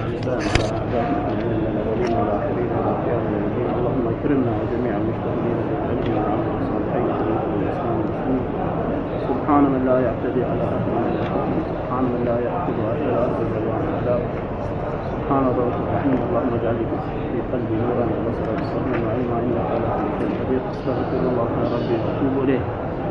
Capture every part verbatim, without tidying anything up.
والسلام على أعدائنا من الأولين والآخرين وعلى قيام الدين. اللهم اكرمنا وجميع المجتهدين بالعلم والعمل والصالحين والإسلام والمسلمين. سبحان من لا يعتدي على أهل سبحان من لا يعتدي على أهل سبحان ربك الرحيم. اللهم اجعل في قلبي نورا وبصرا بصرا وعلما إنك على كل شيء قدير. استغفر الله يا ربي وأتوب إليه.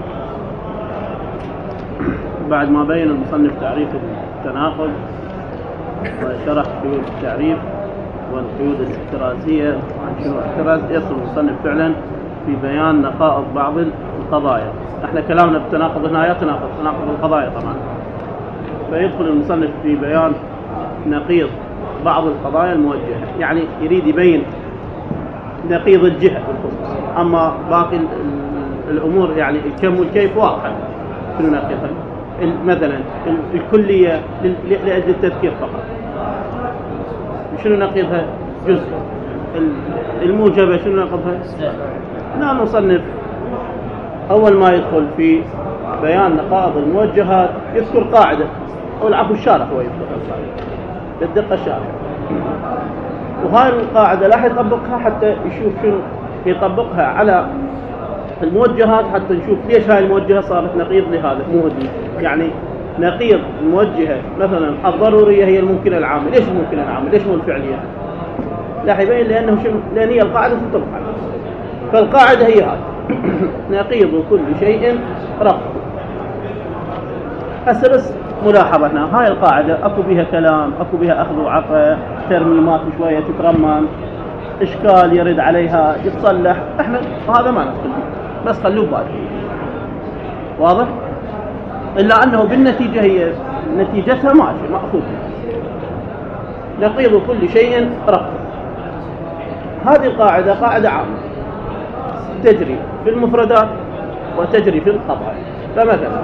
بعد ما بين المصنف تعريف التناقض وشرح قيود التعريف والقيود الاحترازية وعن شنو احتراز، يصل المصنف فعلا في بيان نقائض بعض القضايا. احنا كلامنا بالتناقض هنا يا تناقض تناقض القضايا طبعا، فيدخل المصنف في بيان نقيض بعض القضايا الموجهة، يعني يريد يبين نقيض الجهة بالخصوص. أما باقي الأمور يعني الكم والكيف واضحة. شنو نقيضها؟ مثلا الكلية لأجل التذكير فقط، شنو نقيضها؟ جزء. الموجبة شنو نقيضها؟ لا. نصنف أول ما يدخل في بيان نقائض الموجهات يذكر قاعدة، أو العفو الشارح هو يذكر القاعدة بالدقة الشارح، وهاي القاعدة لا يطبقها حتى يشوف شنو يطبقها على الموجهات، حتى نشوف ليش هاي الموجهة صارت نقيض لهذا. مو هدي يعني نقيض الموجهة مثلا الضرورية هي الممكنة العامة. ليش الممكنة العامة؟ ليش مو الفعلية؟ لا يبين لأنه شنو؟ لأن هي القاعدة تنطبق عليها. فالقاعدة هي هذه نقيض كل شيء رفض. هسه بس ملاحظتنا هاي القاعدة اكو بها كلام، اكو بها اخذ وعطاء، ترميمات شوية تترمم، اشكال يرد عليها يتصلح. احنا هذا ما ندخل فيه، بس خلوه بالك. واضح؟ الا انه بالنتيجة هي نتيجتها ماشي مأخوذ. نقيض كل شيء رفض. هذه القاعدة قاعدة عامة تجري في المفردات وتجري في القضايا. فمثلا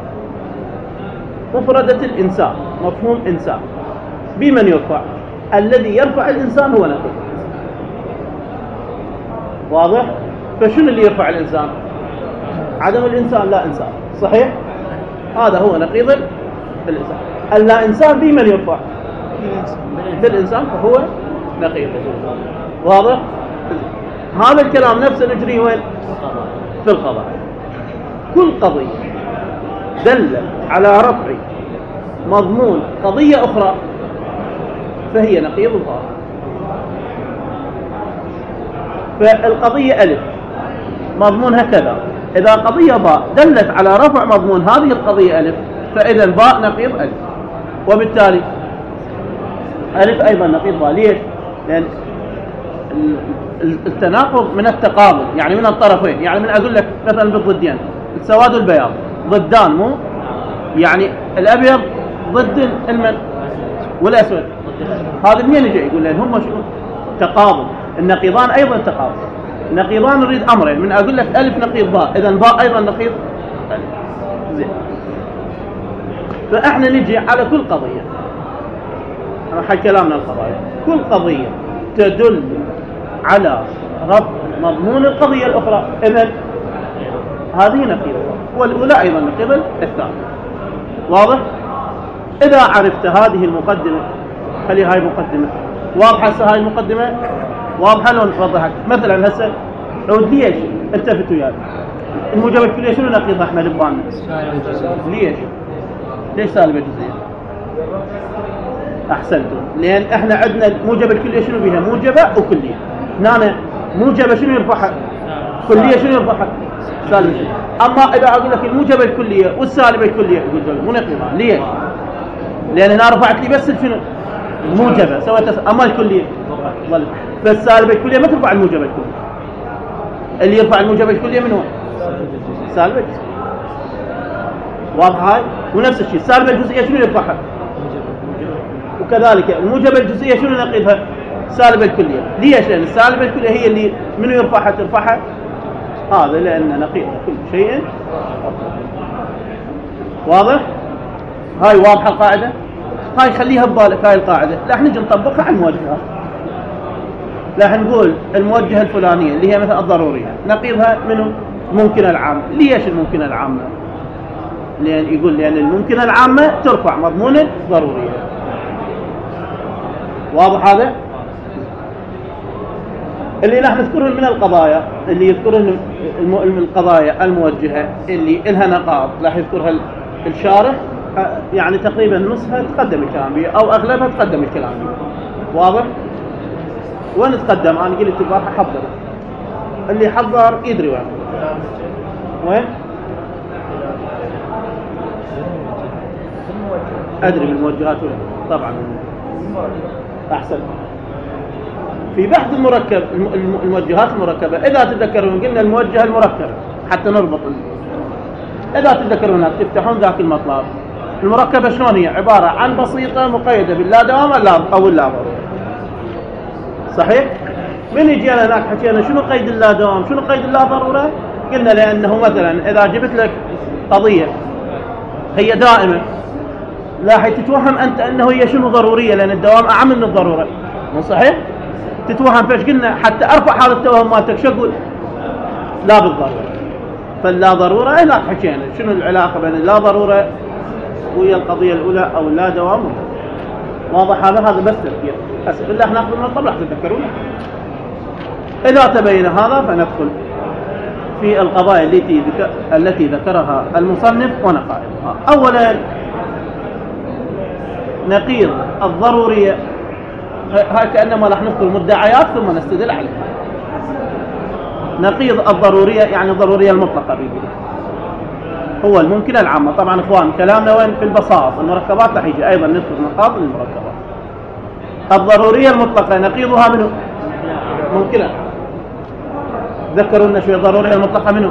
مفردة الإنسان، مفهوم إنسان بمن يرفع؟ الذي يرفع الإنسان هو نقيض. واضح؟ فشنو اللي يرفع الإنسان؟ عدم الإنسان، لا إنسان. صحيح؟ هذا هو نقيض الإنسان. اللا إنسان بمن يرفع؟ بالإنسان، فهو نقيض. واضح؟ هذا الكلام نفسه نجري وين؟ في القضاء. كل قضية دل على رفع مضمون قضية أخرى فهي نقيض الظاهر. فالقضية ألف مضمونها كذا، إذا قضية باء دلت على رفع مضمون هذه القضية ألف، فإذا باء نقيض ألف، وبالتالي ألف أيضا نقيض باء. ليش؟ لأن التناقض من التقابل، يعني من الطرفين. يعني من أقول لك مثلا بالضدين، السواد والبياض ضدان، مو يعني الأبيض ضد المن والأسود. هذا منين يجي يقول لأن هم شنو؟ تقابل. النقيضان أيضا تقابل. النقيضان نريد أمرين، من أقول لك ألف نقيض باء، إذا باء أيضا نقيض ألف. زين. فإحنا نجي على كل قضية، حق كلامنا القضايا، كل قضية تدل على رفع مضمون القضية الأخرى، إذن هذه نقيضة، والأولى أيضا نقيضة الثانية. واضح؟ إذا عرفت هذه المقدمة، خلي هاي مقدمة واضحة. هسه هاي المقدمة واضحة لو نوضحك. مثلا هسه عود ليش التفتوا يعني الموجبة الكلية شنو نقيضها احنا لباننا؟ ليش؟ ليش سالبة جزئية؟ أحسنتم. لأن احنا عندنا الموجبة الكلية شنو بها؟ موجبة وكلية. هنا موجبة شنو يرفعها؟ كلية شنو يرفعها؟ سالبة. أما إذا أقول لك الموجبة الكلية والسالبة الكلية يقول دول مو نقيضة. ليش؟ لأن هنا رفعت لي بس شنو؟ الموجبة سويت، أما الكلية ظل. فالسالبة الكلية ما ترفع الموجبة الكلية. اللي يرفع الموجبة الكلية من هو؟ سالبة. واضح هاي؟ ونفس الشيء السالبة الجزئية شنو يرفعها؟ وكذلك الموجبة الجزئية شنو نقيضها؟ سالبة الكلية. ليش؟ لأن السالبة الكلية هي اللي منو يرفعها ترفعها؟ هذا لأن نقيض كل شيء. واضح؟ هاي واضحة القاعدة؟ هاي خليها ببالك هاي القاعدة. لا نجي نطبقها على الموجهات. لا نقول الموجهة الفلانية اللي هي مثلا الضرورية نقيضها منو؟ الممكنة العامة. ليش الممكنة العامة؟ لأن يقول لأن الممكنة العامة ترفع مضمون الضرورية. واضح هذا؟ اللي راح نذكرهن من القضايا اللي يذكرهن القضايا الموجهة اللي إلها نقاط راح يذكرها الشارح، يعني تقريبا نصها تقدم الكلام بيه أو أغلبها تقدم الكلام بيه. واضح؟ وين تقدم؟ أنا قلت تبغى أحضر، اللي حضر يدري وين وين أدري من الموجهات طبعا أحسن في بحث المركب الموجهات المركبة. إذا تذكرون قلنا الموجه المركب حتى نربط، إذا تذكرون تفتحون ذاك المطلب. المركبة شلون هي؟ عبارة عن بسيطة مقيدة باللا دوام أو اللا ضرورة. صحيح؟ من يجينا هناك حكينا شنو قيد اللا دوام شنو قيد اللا ضرورة؟ قلنا لأنه مثلا إذا جبت لك قضية هي دائمة لا تتوهم أنت أنه هي شنو ضرورية، لأن الدوام أعم من الضرورة. مو صحيح؟ تتوهم. فايش قلنا حتى أرفع هذا التوهم مالتك شو أقول؟ لا بالضرورة. فاللا ضرورة هناك حكينا شنو العلاقة بين اللا ضرورة وهي القضية الأولى أو اللا دوام. واضح هذا؟ هذا بس تذكير. أسف الله ناخذ من الطبع تذكرون. إذا تبين هذا فندخل في القضايا التي التي ذكرها المصنف ونقائضها. أولا نقيض الضرورية، هاي كأنما راح نذكر مدعيات ثم نستدل عليها. نقيض الضرورية يعني الضرورية المطلقة بيقول هو الممكنة العامة. طبعا إخوان كلامنا وين؟ في البساط. المركبات راح يجي أيضا نذكر نقاط للمركبات. الضرورية المطلقة نقيضها منه ممكنة. ذكروا لنا شوية الضرورية المطلقة منه.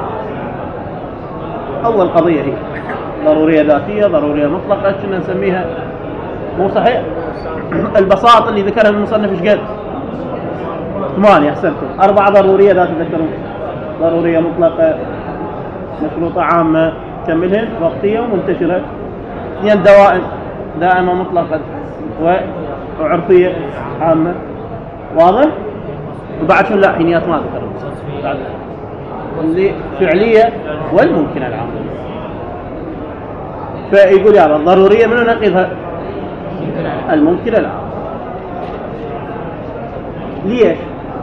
أول قضية هي ضرورية ذاتية، ضرورية مطلقة، كنا نسميها مو صحيح؟ البساط اللي ذكرها المصنف ايش قال؟ ثمانية. أحسنتم. أربعة ضرورية ذات تذكرون. ضرورية مطلقة، مشروطة عامة، كملهن، وقتية ومنتشرة. اثنين دوائم، دائمة مطلقة وعرفية عامة. واضح؟ وبعد شو لا حينيات ما ذكروا اللي فعلية والممكنة العامة. فيقول يا رب الضرورية منو نقيضها؟ الممكنة العامة. ليش؟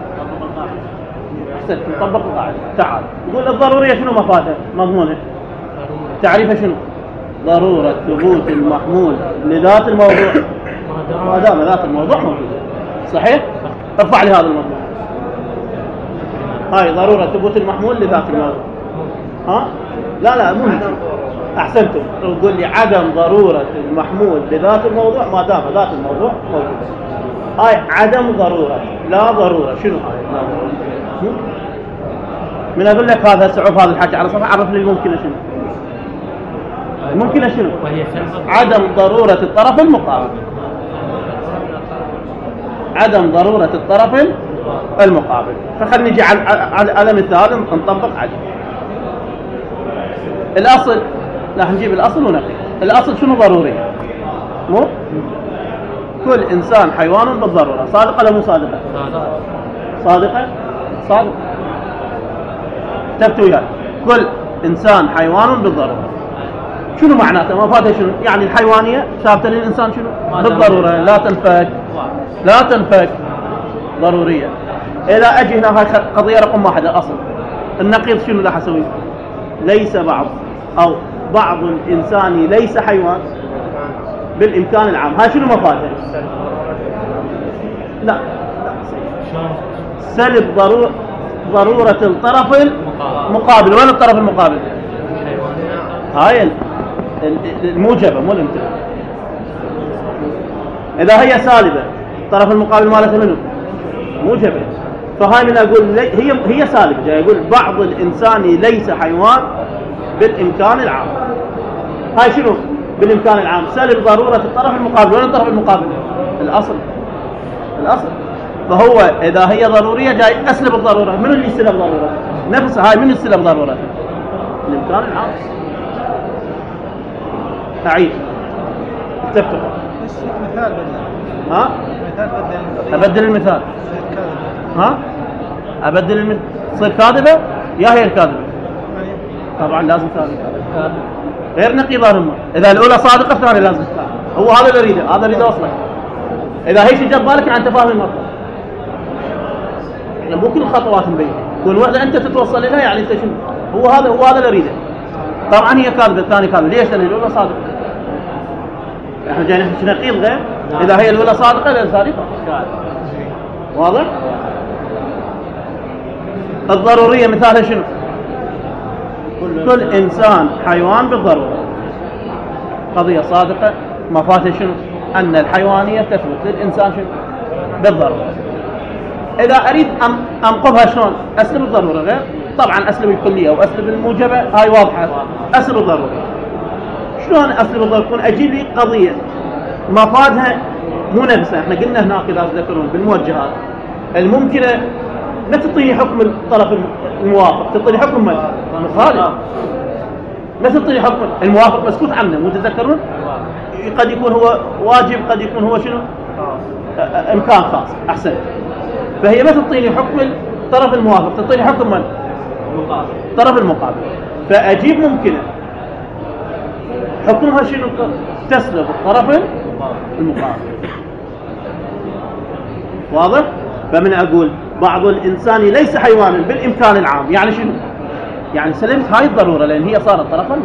احسن نطبق القاعدة. تعال يقول الضرورية شنو مفادها مضمونها؟ تعريفها شنو؟ ضرورة ثبوت المحمول لذات الموضوع ما دام ذات الموضوع موجودة. صحيح؟ ارفع لي هذا الموضوع. هاي ضرورة ثبوت المحمول لذات الموضوع. ها؟ لا لا مو أحسنتم. تقول لي عدم ضرورة المحمول لذات الموضوع ما دام ذات الموضوع موجودة. هاي عدم ضرورة لا ضرورة. شنو هاي لا ضرورة؟ من أقول لك هذا صعوب هذا الحكي على صفحة عرف لي الممكنة شنو؟ الممكنة شنو؟ عدم ضرورة الطرف المقابل. عدم ضرورة الطرف المقابل. فخلنا نجي على على مثال نطبق عليه. الأصل راح نجيب الأصل ونقي. الأصل شنو ضروري؟ مو كل إنسان حيوان بالضرورة. صادقة ولا مو صادقة؟ صادقة صادقة. تبتوا وياي كل إنسان حيوان بالضرورة. شنو معناته؟ مفادها شنو؟ يعني الحيوانية ثابتة للإنسان شنو؟ بالضرورة لا تنفك لا تنفك ضرورية. إذا أجي هنا هاي قضية رقم واحد الأصل. النقيض شنو راح أسوي؟ ليس بعض أو بعض الإنسان ليس حيوان بالإمكان العام. هاي شنو مفادها؟ لا سلب ضرورة ضرورة الطرف المقابل. وين الطرف المقابل؟ هاي الموجبة مو الامتناع. إذا هي سالبة الطرف المقابل مالتها منه موجبة. فهاي من أقول هي هي سالبة. جاي يقول بعض الإنسان ليس حيوان بالإمكان العام. هاي شنو بالإمكان العام؟ سلب ضرورة الطرف المقابل. وين الطرف المقابل؟ الأصل الأصل. فهو إذا هي ضرورية جاي أسلب الضرورة. من اللي يسلب ضرورة؟ نفسها. هاي من يسلب ضرورة؟ الإمكان العام. أعيد اتفق. مثال بدل. ها؟ مثال أبدل المثال. ها؟ أبدل المثال. تصير كاذبة؟ يا هي الكاذبة؟ طبعا لازم كاذبة. غير نقيضة هم. إذا الأولى صادقة الثانية لازم. هو هذا اللي أريده. هذا أريده أصلا. إذا هيك جاب بالك عن تفاهم المطلب، يعني مو كل الخطوات مبينة، كل واحدة أنت تتوصل لها يعني أنت شنو هو هذا هو هذا اللي أريده. طبعا هي كاذبة الثاني كاذبة، ليش؟ لأن الأولى صادقة. احنا جايين نحكي نقيض غير إذا هي الأولى صادقة لا صادقة. واضح؟ الضرورية مثالها شنو؟ كل إنسان حيوان بالضرورة. قضية صادقة مفاتها شنو؟ أن الحيوانية تثبت للإنسان شنو؟ بالضرورة. إذا أريد أنقضها شلون؟ أسلب الضرورة غير، طبعا أسلب الكلية وأسلب الموجبة هاي واضحة. أسلب الضرورة شلون؟ أسلب الضرورة يكون أجيب لي قضية مفادها مو نفسها. احنا قلنا هناك إذا تذكرون بالموجهات الممكنة ما تعطيني حكم الطرف الموافق، تعطيني حكم المخالف. ما تعطيني حكم الموافق مسكوت عنه، مو تذكرون؟ قد يكون هو واجب، قد يكون هو شنو؟ إمكان خاص. أحسن. فهي ما تعطيني حكم الطرف الموافق، تعطيني حكم من؟ الطرف المقابل. فأجيب ممكنة حكمها شنو؟ تسلب الطرف المقابل. واضح؟ فمن أقول بعض الإنسان ليس حيوانا بالإمكان العام، يعني شنو؟ يعني سلمت هاي الضرورة لأن هي صارت طرفا.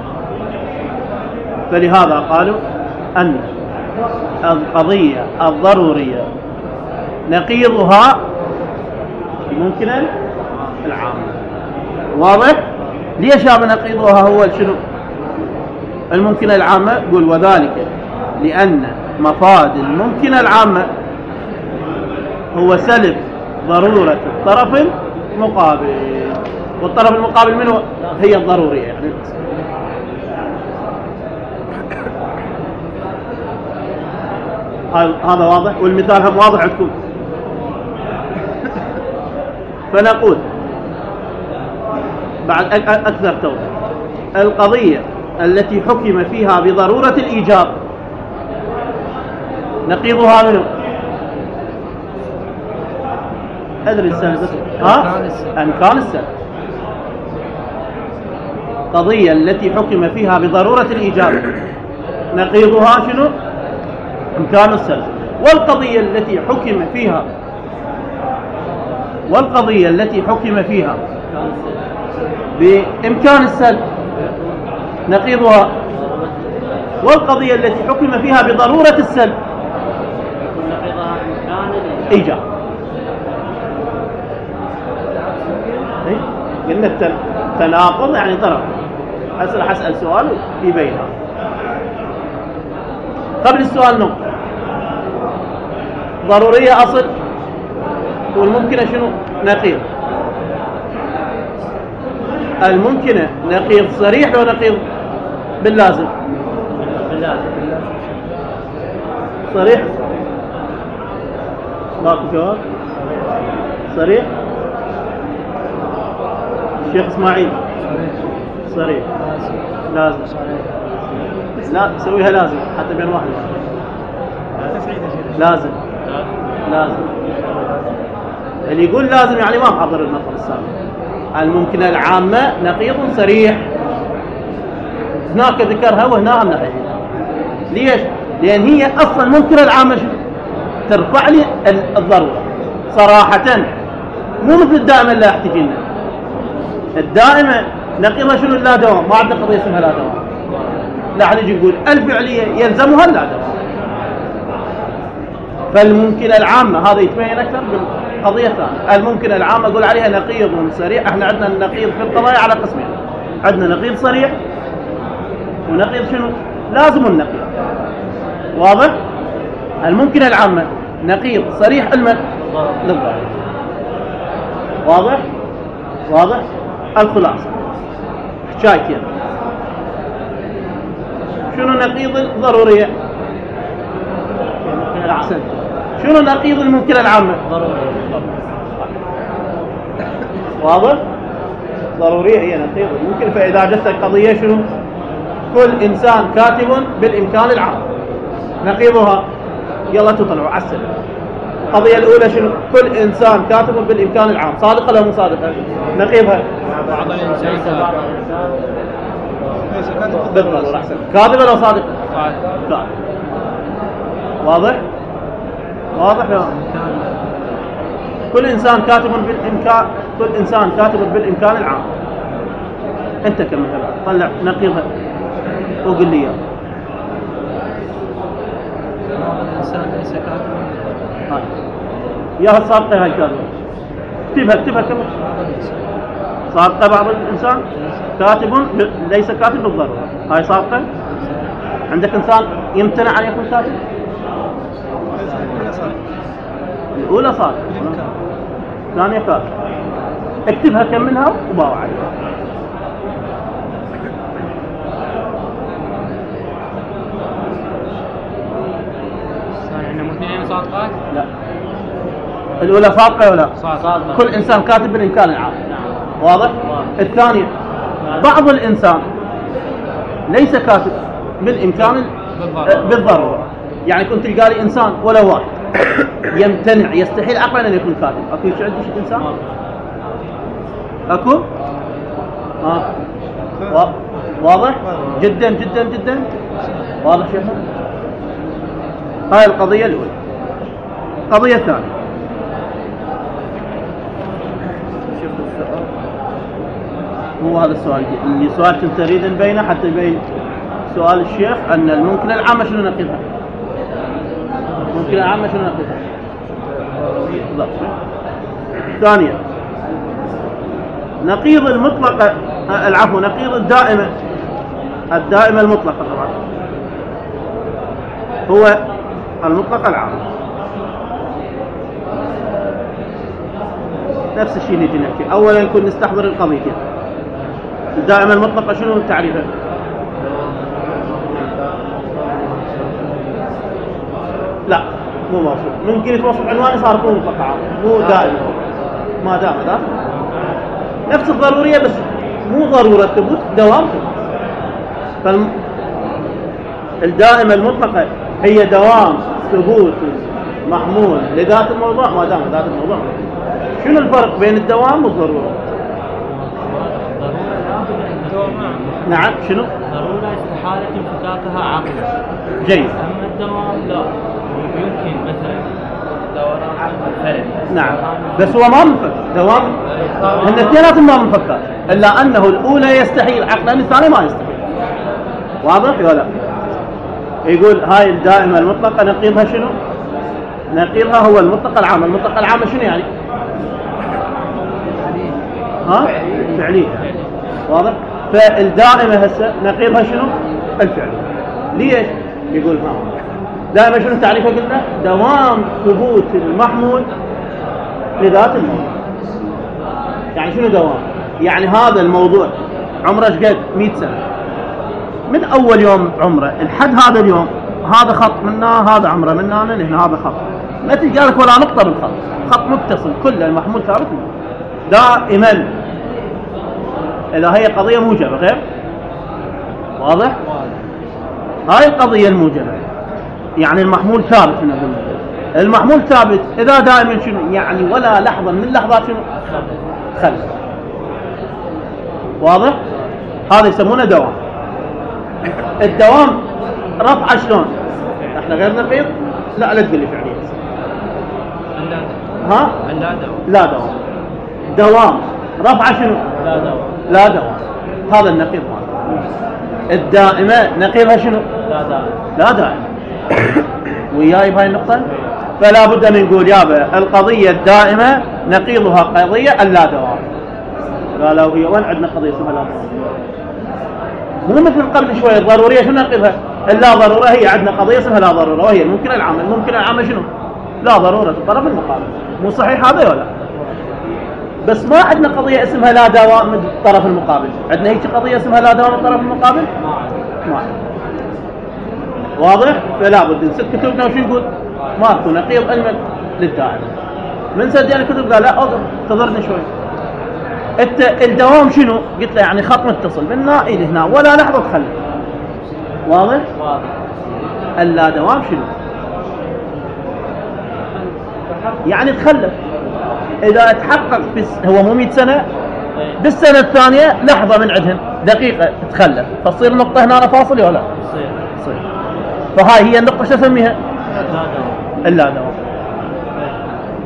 فلهذا قالوا أن القضية الضرورية نقيضها ممكنا العام. واضح؟ ليش هذا نقيضها هو شنو؟ الممكنة العامة. قل وذلك لأن مفاد الممكنة العامة هو سلب ضرورة الطرف المقابل، والطرف المقابل منه هي الضرورية يعني. هذا واضح، والمثال هم واضح عندكم. فنقول بعد أكثر توضيح، القضية التي حكم فيها بضرورة الإيجاب نقيضها منه أدري السنة ها؟ أمكان السلب. قضية التي حكم فيها بضرورة الإيجاب نقيضها شنو؟ إمكان السلب. والقضية التي حكم فيها والقضية التي حكم فيها بإمكان السلب نقيضها. والقضية التي حكم فيها بضرورة السلب إيجاب. قلنا التناقض يعني ضرر. أسأل حسأل سؤال يبينها. قبل السؤال نقطة ضرورية أصل، والممكنة شنو؟ نقيض. الممكنة نقيض صريح لو نقيض باللازم؟ باللازم. صريح؟ باقي جواب صريح؟ الشيخ إسماعيل صريح. لازم. لا سويها لازم حتى بين واحد. لازم. لازم. اللي يقول لازم يعني ما حضر المطلب السابق. الممكنة العامة نقيض صريح، هناك ذكرها وهنا هم نحيها. ليش؟ لأن هي أصلا ممكنة العامة ترفع لي الضرورة صراحة، مو مثل الدائمة اللي احتجينا. الدائمة نقيضها شنو؟ لا دوام. ما عندنا قضية اسمها لا دوام. لا نجي نقول الفعلية يلزمها لا دوام. فالممكنة العامة هذا يتبين أكثر بالقضية الثانية. الممكنة العامة أقول عليها نقيض صريح. احنا عندنا النقيض في القضايا على قسمين، عندنا نقيض صريح ونقيض شنو؟ لازم النقيض. واضح؟ الممكنة العامة نقيض صريح المن للضرر. واضح؟ واضح؟ الخلاصة حكايتين. شنو نقيض الضرورية؟ أحسن. شنو نقيض الممكنة العامة؟ ضرورية. واضح؟ ضرورية هي نقيض الممكن. فإذا جت القضية شنو؟ كل إنسان كاتب بالإمكان العام نقيضها. يلا تطلعوا عسل. القضية الأولى شنو؟ كل إنسان كاتب بالإمكان العام. صادقة ولا مو صادقة؟ نقيضها بعض الإنسان بالضرورة. أحسن. كاذبة ولا صادقة؟ صادقة. واضح؟ واضح يا كل إنسان كاتب بالإمكان كل إنسان كاتب بالإمكان العام. أنت كمثلا طلع نقيضها وقل لي إياه. الإنسان ليس كاتبا. هاي يا الصادقة هاي كاتبة اكتبها اكتبها كم صادقة بعض الإنسان كاتب ليس كاتب بالضرورة. هاي صادقة. عندك إنسان يمتنع أن يكون كاتب؟ الأولى صادقة الثانية كاتب. اكتبها كم منها وباوع عليها. يعني مثنين صادقات؟ لا الأولى صادقة ولا؟ صادقة. كل إنسان كاتب بالإمكان العام. واضح؟ الثانية بعض الإنسان ليس كاتب بالإمكان بالضرورة. يعني كنت تلقى لي إنسان ولا واحد يمتنع يستحيل عقلا أن يكون كاتب. أكو شو عندك إنسان؟ أكو؟ آه. واضح؟ جدا جدا جدا واضح شيخ. هاي القضية الأولى. القضية الثانية هو هذا السؤال اللي سؤال كنت أريد نبينه حتى يبين سؤال الشيخ أن الممكن العامة شنو نقيضها. ممكن العامة شنو نقيضها. ثانيا نقيض المطلقة العفو نقيض الدائمة الدائمة المطلقة طبعا هو المطلق العام. نفس الشيء اللي نحكي. أولا نكون نستحضر القضيتين. الدائمة المطلقة شنو تعريفها؟ لا مو موصوف. ممكن يتوصف عنواني صار مو مطلق عام مو دائم ما دام ده نفس الضرورية بس مو ضرورة ثبوت دوام. فالدائمة المطلقة هي دوام ثبوت محمول لذات الموضوع ما دام ذات الموضوع. شنو الفرق بين الدوام والضرورة؟ نعم شنو؟ ضرورة استحالة انفكاكها عاقلة. جيد. أما الدوام لا يمكن مثلا دوران الفرد. نعم بس هو ما منفك دوام. هن اثنيناتهم ما منفكات إلا أنه الأولى يستحيل عقلا الثانية ما يستحيل. واضح ولا؟ يقول هاي الدائمة المطلقة نقيضها شنو؟ نقيضها هو المطلق العام. المطلق العام شنو يعني؟ ها؟ فعلية. واضح؟ فالدائمة هسه نقيضها شنو؟ الفعل. ليش؟ يقول ها دائما شنو تعريفه قلنا؟ دوام ثبوت المحمول لذات الموضوع. يعني شنو دوام؟ يعني هذا الموضوع عمره ايش قد؟ مئة سنة من أول يوم عمره لحد هذا اليوم. هذا خط منا هذا عمره منا لهنا هذا خط ما تلقى لك ولا نقطة بالخط. خط متصل كله المحمول ثابت دائما. إذا هي قضية موجبة غير واضح؟ هاي القضية الموجبة يعني المحمول ثابت. نقول المحمول ثابت إذا دائما شنو يعني ولا لحظة من اللحظات شنو خلف. واضح؟ هذا يسمونه دوام. الدوام رفع شلون؟ احنا غير نقيض. لا لا تقول لي فعليا. ها؟ لا دوام. لا دوام. دوام رفع شنو؟ لا دوام. لا دوام. هذا النقيض ماله. الدائمة نقيضها شنو؟ لا دائم. لا دائم. وياي بهاي النقطة. فلا بد من نقول يابا القضية الدائمة نقيضها قضية اللا دوام. قالوا هي وين عندنا قضية اسمها لا دوام؟ مو مثل قبل شوية الضرورية شنو نقيضها؟ اللا ضرورة. هي عندنا قضية اسمها لا ضرورة وهي الممكن العام. الممكن العام شنو؟ لا ضرورة الطرف المقابل. مو صحيح هذا ولا؟ بس ما عندنا قضية اسمها لا دوام من الطرف المقابل. عندنا هيك قضية اسمها لا دوام من الطرف المقابل؟ ما عندنا. واضح؟ فلا بد نسد كتبنا وش نقول؟ ماكو نقيض علما للدائم. من سجل الكتب قال لا اوقف انتظرني شوي. انت الدوام شنو؟ قلت له يعني خط متصل من هنا الى هنا ولا لحظة تخلف. واضح؟ واضح. اللا دوام شنو؟ يعني تخلف. إذا تحقق في هو مو مئة سنة بالسنة الثانية لحظة من عندهم دقيقة تخلف فتصير النقطة هنا فاصلة ولا؟ تصير. تصير. فهاي هي النقطة شو اسميها؟ لا دوام. اللا دوام.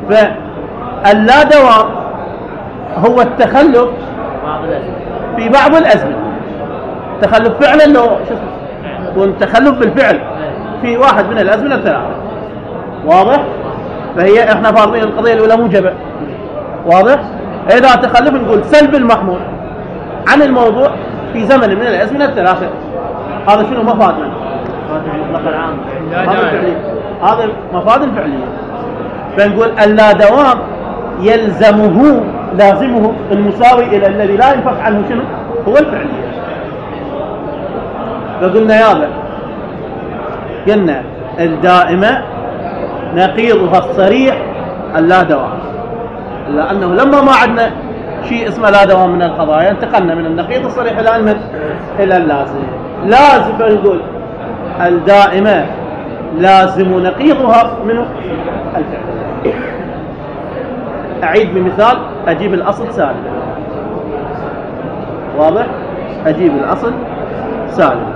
فاللا دوام هو التخلف في بعض الأزمنة، تخلف فعلا لو شو اسمه تخلف بالفعل في واحد من الأزمنة الثلاثة. واضح؟ فهي احنا فارضين القضية الأولى موجبة. واضح؟ إذا تخلف نقول سلب المحمول عن الموضوع في زمن من الأزمنة الثلاثة. هذا شنو مفاد منه؟ هذا مفاد فعلية. فنقول اللا دوام يلزمه لازمه المساوي إلى الذي لا ينفك عنه شنو؟ هو الفعلية. فقلنا يابا قلنا الدائمة نقيضها الصريح اللا دوام، لأنه لما ما عندنا شيء اسمه لا دوام من القضايا انتقلنا من النقيض الصريح إلى المد إلى اللازم. لازم نقول الدائمة لازم نقيضها منه الفعل. أعيد بمثال، أجيب الأصل سالم. واضح؟ أجيب الأصل سالم.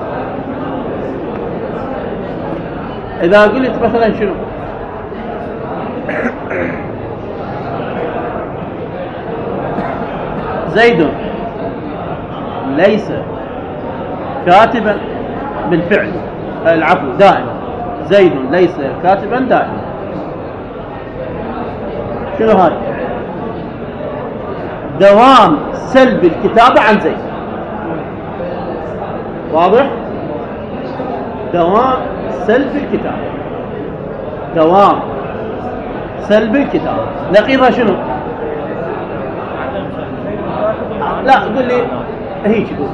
إذا قلت مثلا شنو زيد ليس كاتبا بالفعل، العفو دائما، زيد ليس كاتبا دائما، شنو هذا؟ دوام سلب الكتابة عن زيد. واضح؟ دوام سلب الكتابة، دوام سلب الكتابة نقيضها شنو؟ لا قل لي هيك قول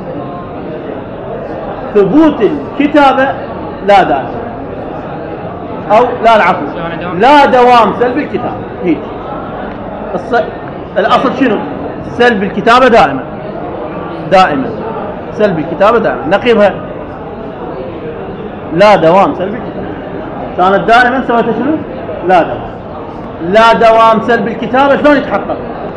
ثبوت الكتابة لا دائم، أو لا العفو لا دوام سلب الكتابة. هيك الص... الأصل شنو؟ سلب الكتابة دائما، دائما سلب الكتابة دائما، نقيضها لا دوام سلب الكتابة. كانت دائما سويتها شنو؟ لا دوام. لا دوام سلب الكتابة شلون يتحقق؟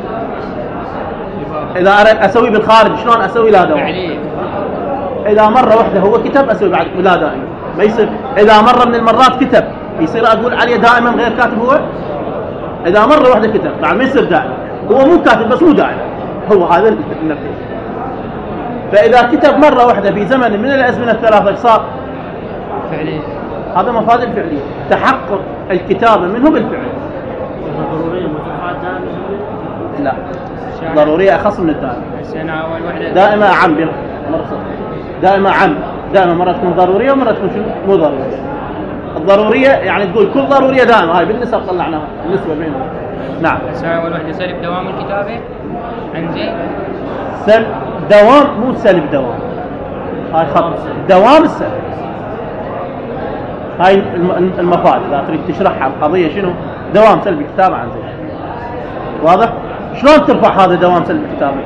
إذا أردت أسوي بالخارج شلون أسوي لا دوام؟ إذا مرة واحدة هو كتب أسوي بعد لا دائما، ما يصير. إذا مرة من المرات كتب يصير أقول عليه دائما غير كاتب هو؟ إذا مرة واحدة كتب بعد ما يصير دائما، هو مو كاتب بس مو دائما، هو هذا النفي. فإذا كتب مرة واحدة في زمن من الأزمنة الثلاثة صار فعلي. هذا مفاد الفعلية، تحقق الكتابة منه بالفعل. ضرورية مفاد لا ضرورية أخص من الدائمة. دائما عم مرة دائما عم دائما مرة تكون ضرورية ومرة تكون مو ضرورية. الضرورية يعني تقول كل ضرورية دائما، هاي بالنسبة طلعناها النسبة بينهم. نعم. أول واحدة سلب دوام الكتابة عندي سلب دوام مو سلب دوام، هاي خط دوام السلب. هاي المفاد إذا تريد تشرحها القضية شنو دوام سلب الكتابة عن زي. واضح؟ شلون ترفع هذا دوام سلب الكتابة؟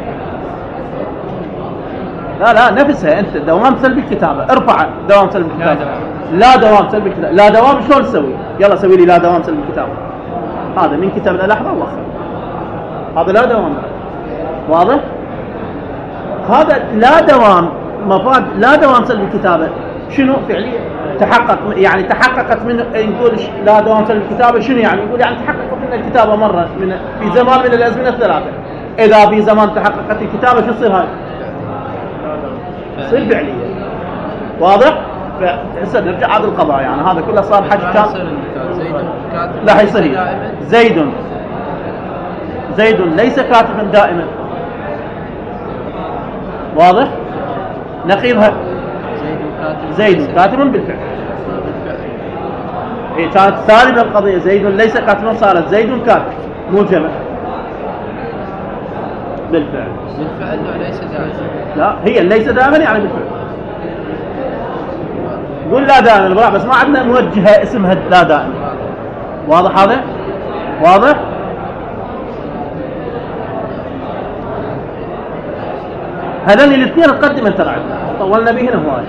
لا لا نفسها أنت دوام سلب الكتابة، ارفع دوام سلب الكتابة. لا دوام سلب الكتابة، لا دوام شلون تسوي؟ يلا سوي لي لا دوام سلب الكتابة. هذا من كتاب إلى لحظة وآخر، هذا لا دوام. واضح؟ هذا لا دوام مفاد لا دوام سلب الكتابة شنو فعليا؟ تحقق يعني تحققت من نقول لا دوام سلب الكتابة شنو يعني؟ يقول يعني تحققت من الكتابة مرة من في زمان من الأزمنة الثلاثة. إذا في زمان تحققت الكتابة شو تصير هاي؟ تصير فعليا. واضح؟ فهسه نرجع هذا القضاء يعني هذا كله صار حج كان لا حيصير زيد زيد ليس كاتبا دائما. واضح؟ نقيضها زيد كاتب بالفعل. إيه كانت سالبة القضية زيد ليس كاتبا صارت زيد كاتب موجبة بالفعل. بالفعل وليس دائما. لا هي ليس دائما يعني بالفعل. قول لا دائما بس ما عندنا موجهة اسمها لا دائما. واضح هذا؟ واضح؟ هذين الاثنين نقدم ترى عندنا طولنا به هنا هواي.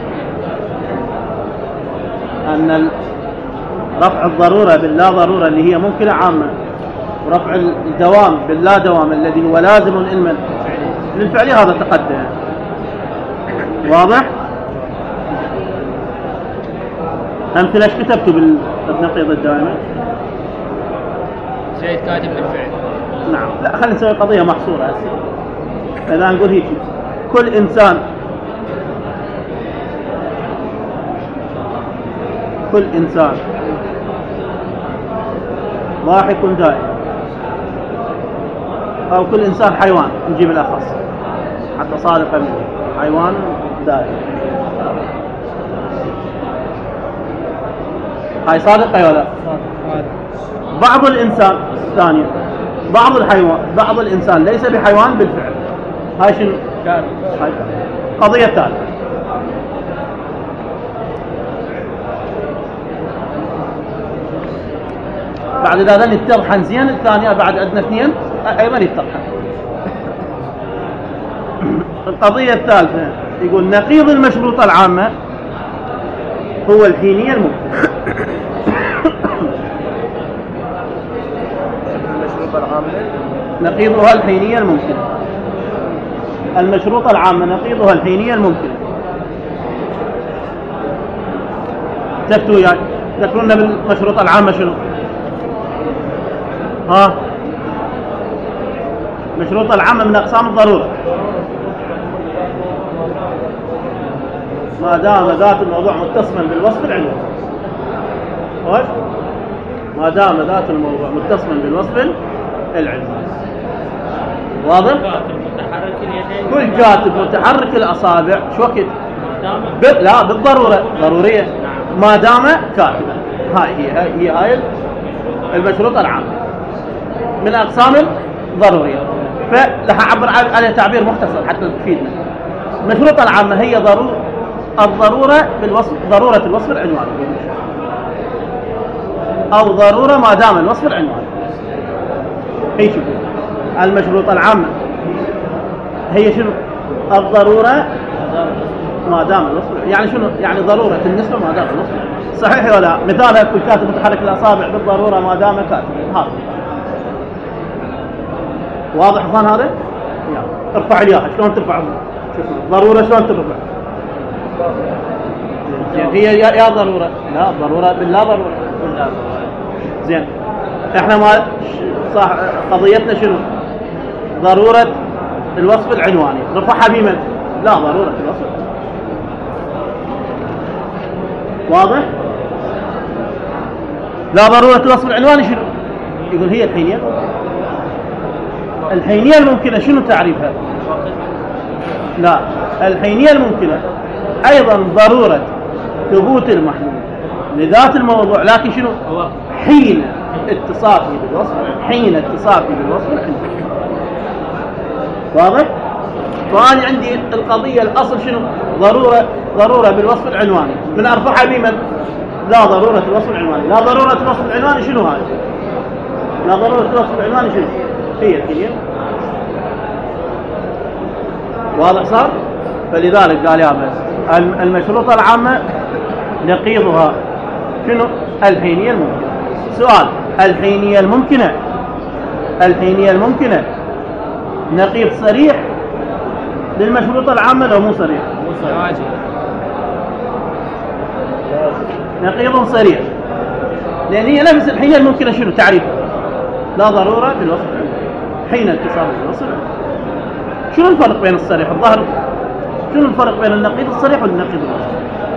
أن رفع الضرورة باللا ضرورة اللي هي ممكنة عامة، ورفع الدوام باللا دوام الذي هو لازم علما للفعل هذا تقدم. واضح؟ أمثلة ايش كتبتوا بالنقيض الدائمة؟ كاتب بالفعل. نعم. لا خلينا نسوي قضية محصورة هسه. فإذا نقول هيك كل إنسان كل إنسان ضاحك دائم، أو كل إنسان حيوان، نجيب الأخص حتى صادقا منه، حيوان دائم. هاي صادقة ولا؟ بعض الإنسان ثانية، بعض الحيوان، بعض الإنسان ليس بحيوان بالفعل. هاي شنو؟ هاي قضية ثالثة. بعد ذلك يتطرحن زين. الثانية بعد عندنا اثنين أيضا يتطرحن. القضية الثالثة يقول نقيض المشروطة العامة هو الحينية الممكنة. المشروطة العامة نقيضها الحينية الممكنة. المشروطة العامة نقيضها الحينية الممكنة. تكتوا وياي ذكرونا بالمشروطة العامة شنو؟ ها مشروطة العامة من أقسام الضرورة ما دام ذات الموضوع متصلا بالوصف العلمي. ما دام ذات الموضوع متصلا بالوصف العلمي. واضح؟ كل كاتب متحرك الأصابع شو وقت؟ ب... لا بالضرورة ضرورية ما دام كاتبا. هاي هي هاي هي هاي المشروطة العامة من أقسام الضرورية. فلها أعبر عليه تعبير مختصر حتى تفيدنا. المشروطة العامة هي ضرورة الضرورة بالوصف، ضرورة الوصف العنواني، أو ضرورة ما دام الوصف العنواني. هي شوف المشروطة العامة هي شنو؟ الضرورة ما دام الوصف، يعني شنو؟ يعني ضرورة النسبة ما دام الوصف. صحيح ولا؟ مثالها كل كاتب متحرك الأصابع بالضرورة ما دام كاتب. هذا واضح ظن هذا؟ يعني ارفع الياها. شلون ترفع؟ شوف ضرورة شلون ترفع؟ هي يا, يا ضرورة. لا ضرورة باللا ضرورة. زين احنا ما صح قضيتنا شنو؟ ضرورة الوصف العنواني. رفعها بمن؟ لا ضرورة الوصف. واضح؟ لا ضرورة الوصف العنواني شنو؟ يقول هي الحينية. الحينية الممكنة شنو تعريفها؟ لا الحينية الممكنة أيضا ضرورة ثبوت المحلول لذات الموضوع، لكن شنو؟ حين اتصافه بالوصف، حين اتصافه بالوصف العنواني. واضح؟ فأنا عندي القضية الأصل شنو؟ ضرورة ضرورة بالوصف العنواني. من أرفعها بمن؟ لا ضرورة الوصف العنواني. لا ضرورة الوصف العنواني شنو هذا؟ لا ضرورة الوصف العنواني شنو؟ هي الحينية. واضح صار؟ فلذلك قال يا بس المشروطة العامة نقيضها شنو؟ الحينية الممكنة. سؤال: الحينية الممكنة الحينية الممكنة نقيض صريح للمشروطة العامة لو مو صريح؟ نقيض صريح، لأن هي نفس الحينية الممكنة شنو تعريفها؟ لا ضرورة بالوصف حين اتصال بالوصف. شنو الفرق بين الصريح والظاهر؟ شنو الفرق بين النقيض الصريح والنقيض الوصف؟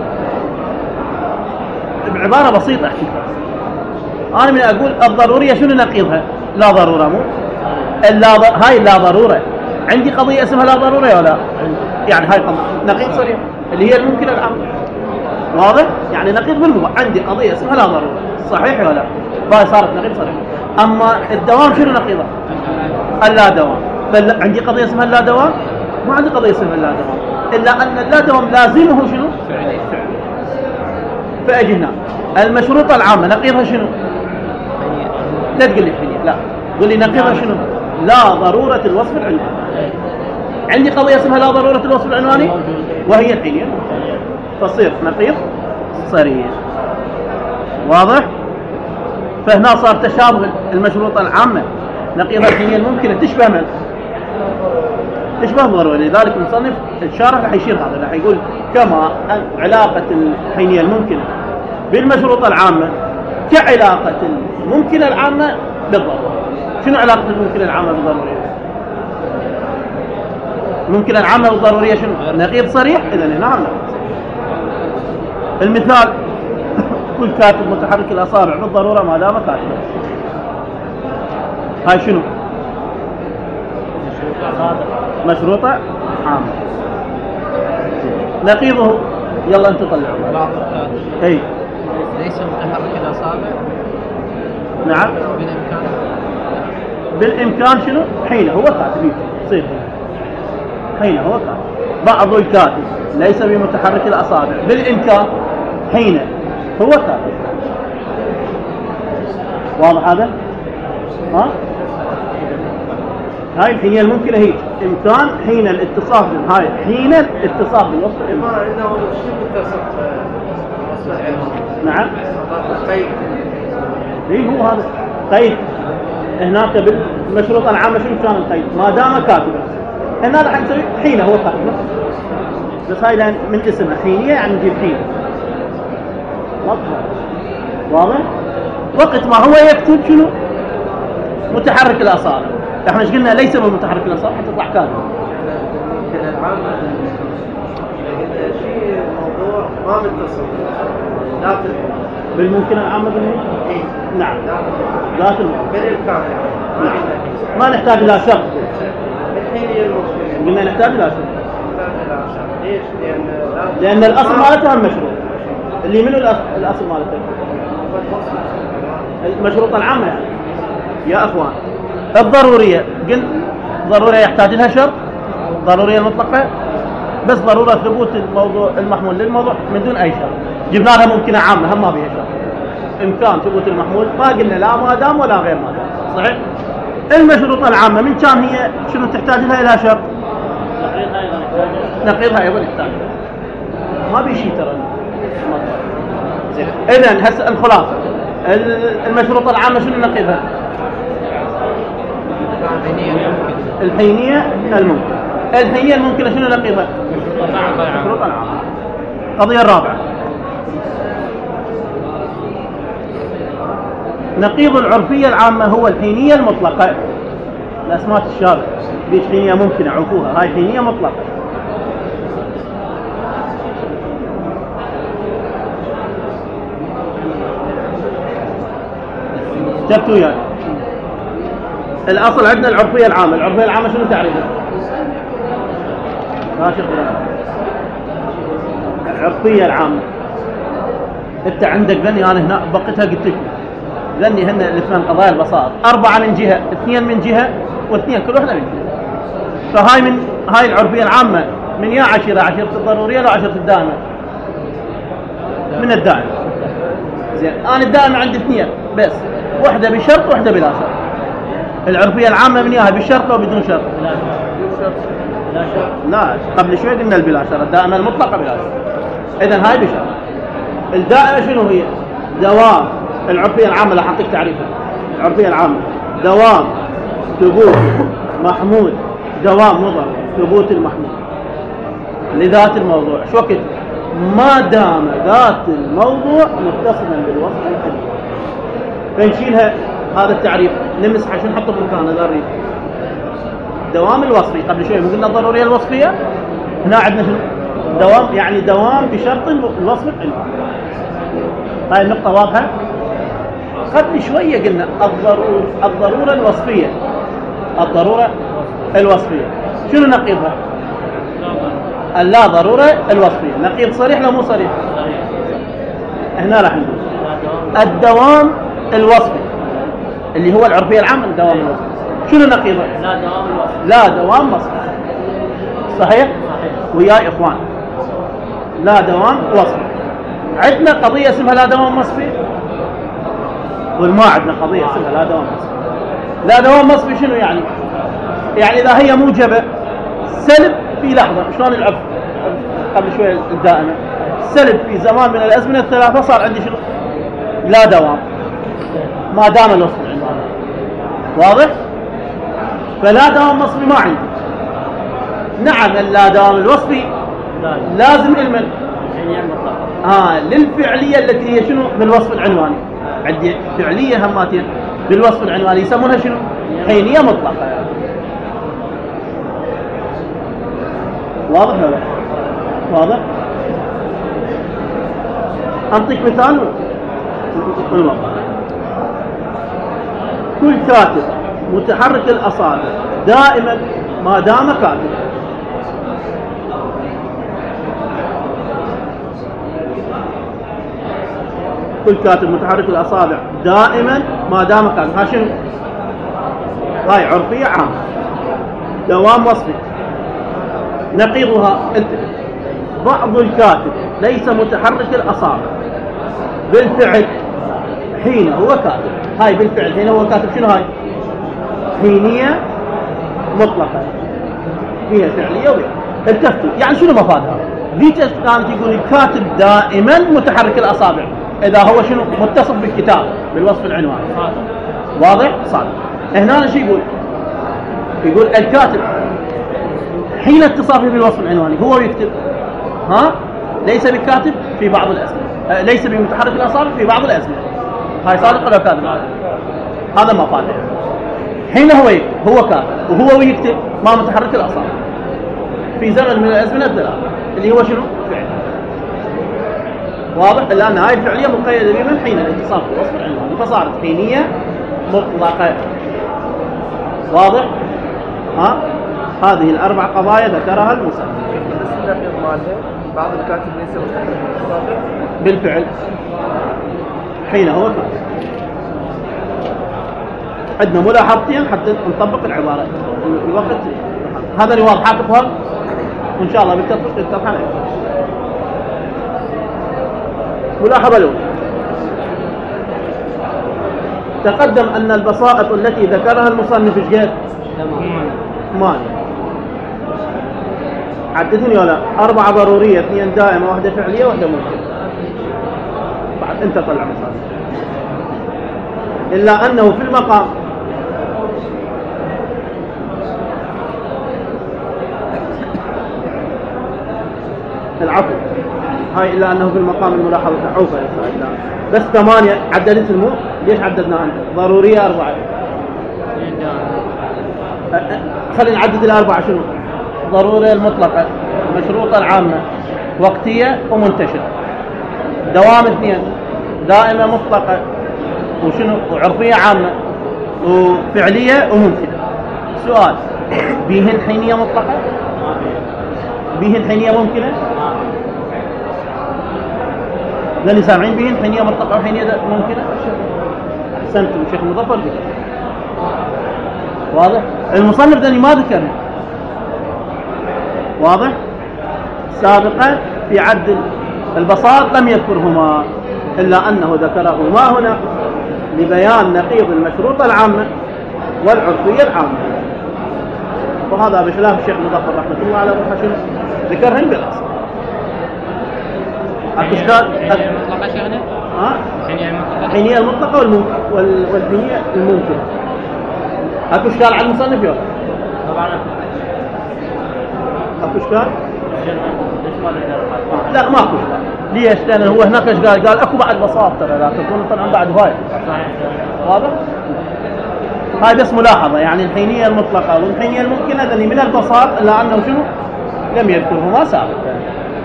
بعبارة بسيطة أحكي. أنا من أقول الضرورية شنو نقيضها؟ لا ضرورة. مو اللا ض... هاي لا ضرورة. عندي قضية اسمها لا ضرورة ولا؟ يعني هاي قضية نقيض صريح اللي هي الممكنة العامة. واضح؟ يعني نقيض بالموضوع. عندي قضية اسمها لا ضرورة. صحيح ولا؟ فهي صارت نقيض صريح. أما الدوام شنو نقيضه؟ اللا دوام. عندي قضية اسمها اللا دوام؟ ما عندي قضية اسمها اللا دوام، إلا أن اللا دوام لازمه شنو؟ فعلي. فأجي هنا المشروطة العامة نقيضها شنو؟ لا تقول لي حينية، لا قل لي نقيضها شنو؟ لا ضرورة الوصف العنواني. عندي قضية اسمها لا ضرورة الوصف العنواني وهي الحينية، فصير نقيض صريح. واضح؟ فهنا صار تشابه المشروطة العامة نقيضها الحينية الممكنة تشبه من؟ تشبه ضرورة. لذلك المصنف الشارح راح يشير هذا، راح يقول كما علاقة الحينية الممكنة بالمشروطة العامة كعلاقة الممكنة العامة بالضرورة. شنو علاقة الممكن العامة بالضرورية؟ ممكن العامة بالضرورية شنو؟ نقيض صريح. إذا هنا نقيض. المثال كل كاتب متحرك الأصابع بالضرورة ما دام كاتبا. هاي شنو؟ مشروطة عامة. نقيضه يلا أنت طلعوا. أي ليس متحرك الأصابع. نعم. بالإمكان. بالإمكان شنو؟ حين هو كاتب يصير حين هو كاتب. بعض الكاتب ليس بمتحرك الأصابع بالإمكان حين هو كاتب. واضح هذا؟ ها؟ هاي الحينية الممكنة هي إمكان حين الاتصاف هاي حين الاتصاف بالوصف. ما عنده شيء متصل. نعم. قيد. إيه هو هذا قيد. هناك بالمشروط العامة شنو كان القيد؟ ما دام كاتبا. هنا راح نسوي حين هو كاتب. بس هاي لأن من اسمها حينية يعني نجيب حين. واضح؟ وقت ما هو يكتب شنو؟ متحرك الأصابع. احنا ايش قلنا؟ ليس بالمتحرك الأصابع حتى تطلع كاتب. كان العامة شيء موضوع ما متصل. ذات بالممكن العامة بالممكن؟ إيه. نعم. ذات الممكن. بالإمكان. ما نعم. عندنا. ما نحتاج إلى شرط. الحين هي المشكلة. قلنا نحتاج إلى شرط. نحتاج إلى شرط. ليش؟ لأن لأن الأصل مالتها المشروط. اللي منو الأصل, الأصل مالتها؟ المشروط العامة يعني. يا أخوان الضرورية قل ضرورية يحتاج لها شرط. ضرورية المطلقة بس ضرورة ثبوت الموضوع المحمول للموضوع من دون أي شرط. جبنا لها ممكنة عامة هم ما بيها شرط. إمكان ثبوت المحمول ما قلنا لا ما دام ولا غير ما دام. صحيح؟ المشروط العامة من كان هي شنو تحتاج لها إلى شرط؟ نقيضها أيضا يحتاج. ما بيشي ترى. إذن هسه الخلاصة المشروط العامة شنو نقيضها؟ الحينية الممكن. الحينية الممكنة شنو نقيضها؟ مشروط العامة. القضية الرابعة نقيض العرفية العامة هو الحينية المطلقة. الأسماء الشابة ليش حينية ممكنة عفوها؟ هاي حينية مطلقة. شفتوا يعني الأصل عندنا العرفية العامة. العرفية العامة شنو تعريفها؟ ما شغلها. العرفية العامة انت عندك ذني انا هنا بقيتها قلت لكم ذني هن الاثنين قضايا البساط أربعة من جهة اثنين من جهة واثنين كل واحدة من جهة. فهاي من هاي العرفية العامة من يا عشرة عشرة الضرورية لو عشرة الدائمة من الدائمة. زين انا الدائمة عندي اثنين بس واحدة بشرط واحدة بلا شرط. العرفية العامة من ياها بالشرط أو بدون شرط؟ لا شرط. لا شرط. لا قبل شوي قلنا البلا شرط. الدائمة المطلقة بلا شرط. إذن هاي بشرط. الدائمة شنو هي؟ دوام. العرفية العامة اللي حطيك تعريفها. العرفية العامة دوام ثبوت محمود دوام مضر ثبوت المحمود لذات الموضوع. شو وقت ما دام ذات الموضوع متصلا بالوصف الحديث. فنشيلها هذا التعريف نمسح عشان نحطه بمكانه ذري. دوام الوصفي قبل شوي قلنا الضرورية الوصفية. هنا عندنا شنو؟ دوام يعني دوام بشرط الوصف العنواني. هاي النقطة واضحة. قبل شوية قلنا الضرورة الضرورة الوصفية. الضرورة الوصفية شنو نقيضها؟ اللا ضرورة الوصفية. نقيض صريح لا مو صريح؟ هنا راح نقول الدوام الوصفي اللي هو العرفية العامة. الدوام الوصفي شنو نقيضه؟ لا دوام الوصفي. لا دوام وصفي. صحيح؟ ويا إخوان لا دوام وصفي. عندنا قضية اسمها لا دوام وصفي والما عندنا قضية اسمها لا دوام وصفي. لا دوام وصفي شنو يعني؟ يعني إذا هي موجبة سلب في لحظة. شلون العرف قبل شوية الدائمة سلب في زمان من الأزمنة الثلاثة صار عندي شنو؟ لا دوام ما دام الوصف العنواني. واضح؟ فلا دوام وصفي ما عندي. نعم اللا دوام الوصفي لازم المن آه للفعلية التي هي شنو بالوصف العنواني. عندي فعلية هماتين بالوصف العنواني يسمونها شنو؟ حينية مطلقة. واضح ولا واضح؟ أعطيك مثال والله. كل كاتب متحرك الأصابع دائما ما دام كاتبا. كل كاتب متحرك الأصابع دائما ما دام كاتب. ها شنو؟ هاي عرفية عامة. دوام وصفي. نقيضها بعض الكاتب ليس متحرك الأصابع بالفعل حين هو كاتب. هاي بالفعل حين هو كاتب شنو هاي؟ حينية مطلقة فيها فعلية وبيع الكفتي. يعني شنو مفادها؟ ذيك كانت يقول الكاتب دائما متحرك الأصابع إذا هو شنو متصف بالكتاب بالوصف العنواني. واضح؟ صادق. هنا شو يقول؟ يقول الكاتب حين اتصافه بالوصف العنواني هو يكتب ها ليس بالكاتب في بعض الأزمنة، أه ليس بمتحرك الأصابع في بعض الأزمنة. هاي صادق ولا كاذب؟ هذا ما فاده. حين هو يكتب هو كاتب وهو يكتب ما متحرك الأصابع في زمن من الأزمنة الثلاثة اللي هو شنو؟ فعل. واضح؟ لأن هاي الفعلية مقيدة بمن حين الاتصاف بالوصف العنواني فصارت حينية مطلقة. واضح؟ ها؟ هذه الأربع قضايا ذكرها المصنف. بعض الكاتب ليس متحرك الأصابع بالفعل حين هو كاتب. عندنا ملاحظتين حتى نطبق العبارة. الوقت هذا اللي واضح تفهم وإن شاء الله بالتطبيق تتضح. ملاحظة الأولى. تقدم أن البسائط التي ذكرها المصنف ايش قال؟ ثمانية. عدتني ولا؟ أربعة ضرورية، اثنين دائمة، واحدة فعلية، واحدة ممكنة. بعد أنت طلع مثال. إلا أنه في المقام العفو. هاي إلا أنه في المقام الملاحظة عوفة بس ثمانية عددت المو. ليش عددنا أنت؟ ضرورية أربعة. خلينا نعدد الأربعة شنو؟ ضرورية المطلقة، مشروطة العامة، وقتية ومنتشرة. دوام اثنين، دائمة مطلقة وشنو؟ وعرفية عامة وفعلية وممكنة. سؤال: بيهن حينية مطلقة؟ بيهن حينية ممكنة؟ لاني سامعين بيهن حينية مطلقة وحينية ممكنة؟ أحسنتم شيخ مظفر بك. واضح؟ المصنف داني ما ذكرها. واضح؟ سابقا في عد البساط لم يذكرهما إلا أنه ذكرهما هنا لبيان نقيض المشروطة العامة والعرفية العامة. وهذا بخلاف الشيخ مظفر رحمة الله على حشر ذكرهن بالأصل. أكشكال المطلقة شغلة؟ ها؟ حينية الحينية المطلقة؟ المطلقة والحينية الممكنة. أكو إشكال على المصنف يوم؟ طبعا. أكو إشكال؟ لا ما أكو إشكال. ليش؟ لأن هو هناك إشكال قال أكو بعد بساط ترى لا تكون طبعا بعد هواية. واضح؟ هاي بس ملاحظة يعني الحينية المطلقة والحينية الممكنة ذني من البساط إلا أنه شنو؟ لم يذكرهما سابقا.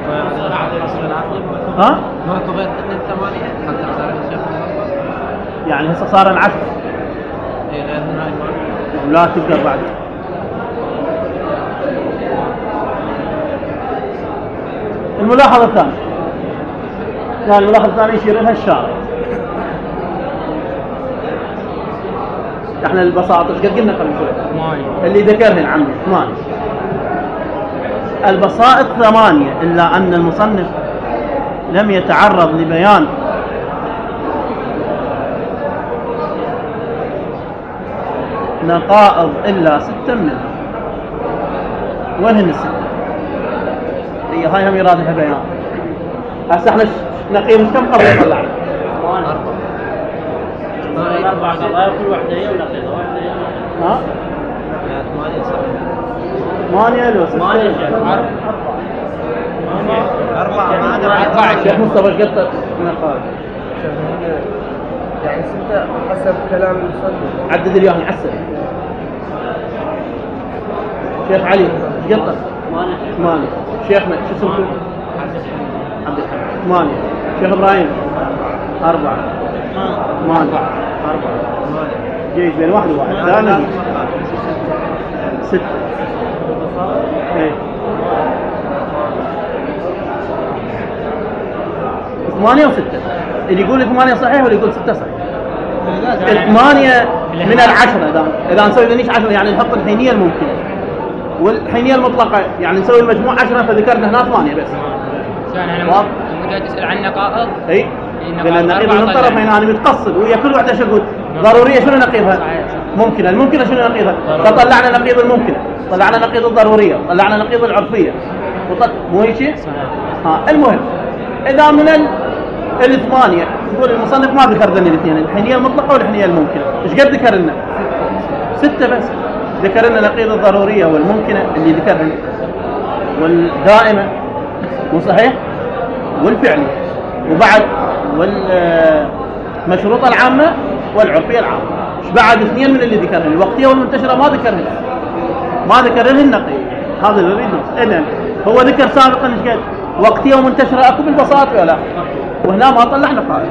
ها؟ ما كبرت الثمانية حتى صار الشيخ يعني هسه صار العشر. إيه لأن لا تقدر بعد. الملاحظة الثانية. يعني الملاحظة الثانية يشير لها الشارع. احنا البساطة ايش قد قلنا قبل شوي؟ اللي ذكرهن عمي ثمانية. البسائط ثمانية إلا أن المصنف لم يتعرض لبيان نقائض إلا ستة منها. وين الستة؟ هي هاي هم يرادها بيان. هسه احنا نقيم كم قضية طلعنا؟ أربعة. أربعة قضايا وكل واحدة هي ونقيضة واحدة هي. ها؟ ثمانية صح. ثمانية لو ستة؟ ثمانية أربعة. أربعة. أربعة. الشيخ مصطفى قلت نقائض. يعني ستة حسب كلام المصنف. عدد اليوم عسل. شيخ علي ايش قطة؟ ثمانية. شيخنا شو اسمكم؟ عبد الحميد. ثمانية. شيخ ابراهيم أربعة. ثمانية. أربعة. جيد بين واحد وواحد. لا نجي. ستة. ايه. ثمانية وستة. اللي يقول ثمانية صحيح واللي يقول ستة صحيح. الثمانية من العشرة إذا إذا نسوي ذنيش عشرة يعني نحط الحينية الممكنة والحينية المطلقة يعني نسوي المجموع عشرة فذكرنا هنا ثمانية بس. يعني أنا قاعد أسأل عن نقائض. إي. لأن النقيض من طرفين أنا متقصد ويا كل واحدة شغل ضرورية شنو نقيضها؟ ممكنة. الممكنة شنو نقيضها؟ فطلعنا نقيض الممكنة، طلعنا نقيض الضرورية، طلعنا نقيض العرفية. وطل... مو هيك شيء؟ ها المهم إذا من ال... الثمانية يقول المصنف ما ذكر ذني الاثنين الحينية المطلقة والحينية الممكنة. إيش قد ذكر لنا؟ ستة بس. ذكر لنا نقيض الضرورية والممكنة اللي ذكرها والدائمة مو صحيح؟ والفعلية وبعد والمشروطة العامة والعرفية العامة. إيش بعد اثنين من اللي ذكرها الوقتية والمنتشرة ما ذكرها ما ذكرها النقيض. هذا اللي نريد نقص. إذن هو ذكر سابقا إيش قد؟ وقتية ومنتشرة أكو بالبساطة ولا؟ وهنا ما طلعنا قائد.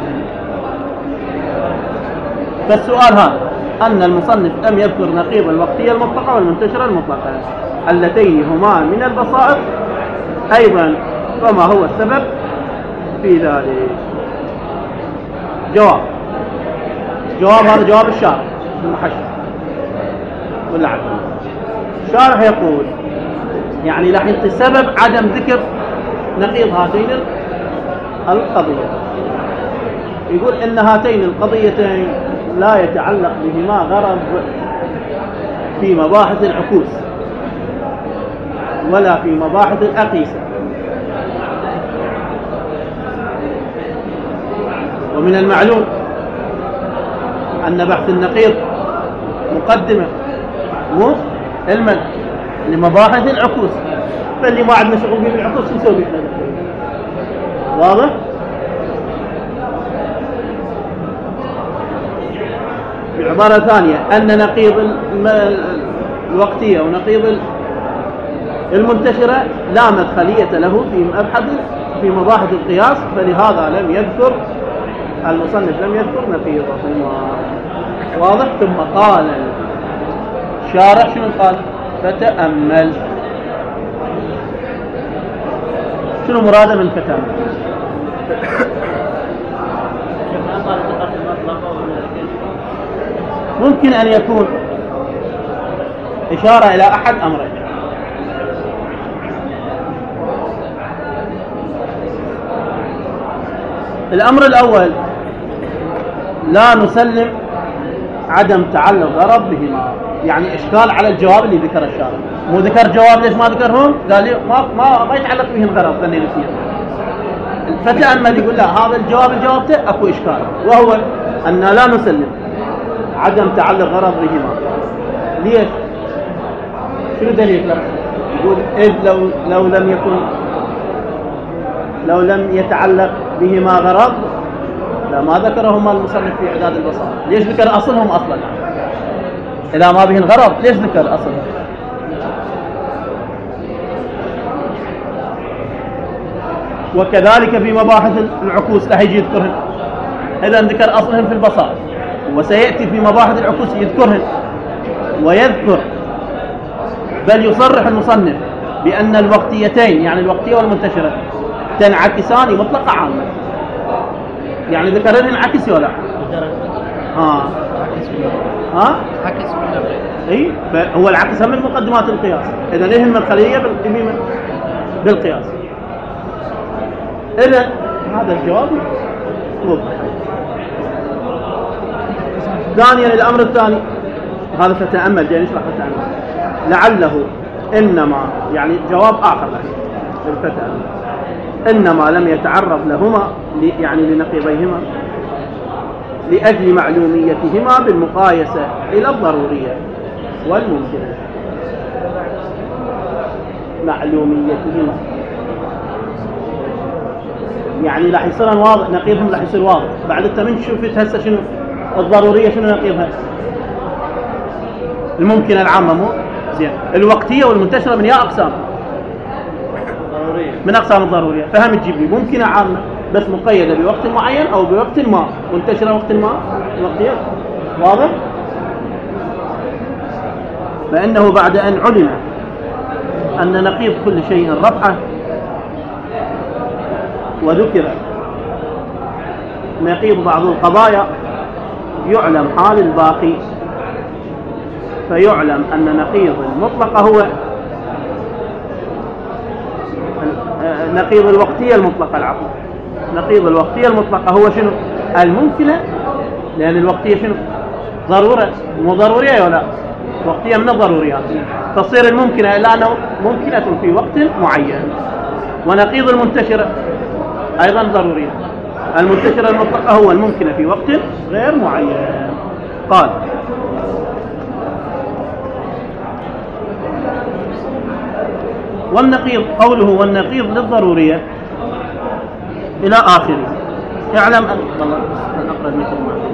فالسؤال هذا أن المصنف لم يذكر نقيض الوقتية المطلقة والمنتشرة المطلقة اللتين هما من البسائط أيضا فما هو السبب في ذلك؟ جواب جواب هذا جواب الشارح المحشر ولا عدل. الشارح يقول يعني راح يعطي سبب عدم ذكر نقيض هاتين القضية. يقول إن هاتين القضيتين لا يتعلق بهما غرض في مباحث العكوس ولا في مباحث الأقيسة. ومن المعلوم أن بحث النقيض مقدمة مو علما لمباحث العكوس. فاللي ما عندنا شغل به بالعكوس نسوي به. واضح؟ بعبارة ثانية أن نقيض الوقتية ونقيض المنتشرة لا مدخلية له في مبحث في مباحث القياس فلهذا لم يذكر المصنف لم يذكر نقيضهما. واضح؟ ثم قال الشارح شنو قال؟ فتأمل. شنو مراده من فتأمل؟ ممكن أن يكون إشارة إلى أحد أمرين. الأمر الأول لا نسلم عدم تعلق غرض بهما يعني إشكال على الجواب اللي ذكر الشارع. مو ذكر جواب ليش ما ذكرهم؟ قال لي ما ما ما يتعلق بهم غرض ثاني الاثنين. فتأمل يقول لا هذا الجواب اللي جاوبته أكو إشكال وهو أن لا نسلم عدم تعلق غرض بهما. ليش؟ شنو دليل؟ يقول إذ لو لو لم يكن لو لم يتعلق بهما غرض لما ذكرهما المصنف في إعداد البصائر. ليش ذكر أصلهم أصلا؟ إذا ما بهن غرض ليش ذكر أصلهم؟ وكذلك في مباحث العكوس راح يجي يذكرهن. إذا ذكر أصلهم في البصائر وسيأتي في مباحث العكوس يذكرهن ويذكر بل يصرح المصنف بأن الوقتيتين يعني الوقتية والمنتشرة تنعكسان مطلقة عامة. يعني ذكرهن انعكس ولا؟ ها ها عكس اي فهو العكس من مقدمات القياس. إذا ليه المدخلية بالقياس. إذا هذا الجواب موضح. ثانيا الأمر الثاني هذا فتأمل جاي نشرح فتأمل لعله إنما يعني جواب آخر للفتأمل إنما لم يتعرض لهما يعني لنقيضيهما لأجل معلوميتهما بالمقايسة إلى الضرورية والممكنة. معلوميتهما يعني راح يصير واضح نقيضهم راح يصير واضح. بعد انت من شفت هسه شنو الضرورية شنو نقيضها؟ الممكنة العامة مو زين. الوقتية والمنتشرة من يا أقسام ضرورية من أقسام الضرورية. فهم تجيب لي ممكنة عامة بس مقيدة بوقت معين أو بوقت ما، منتشرة وقت ما، وقتية. واضح؟ فإنه بعد أن علم أن نقيض كل شيء رفعه وذكر نقيض بعض القضايا يعلم حال الباقي، فيعلم أن نقيض المطلق هو نقيض الوقتية المطلقة. العفو، نقيض الوقتية المطلقة هو شنو؟ الممكنة، لأن الوقتية شنو؟ ضرورة، مو ضرورية ولا وقتية من الضروريات، تصير الممكنة إلا أنه ممكنة في وقت معين. ونقيض المنتشرة أيضا ضرورية، المنتشرة المطلقة هو الممكنة في وقت غير معين. قال والنقيض، قوله والنقيض للضرورية إلى آخره. اعلم أن والله أقرأ المثل معك.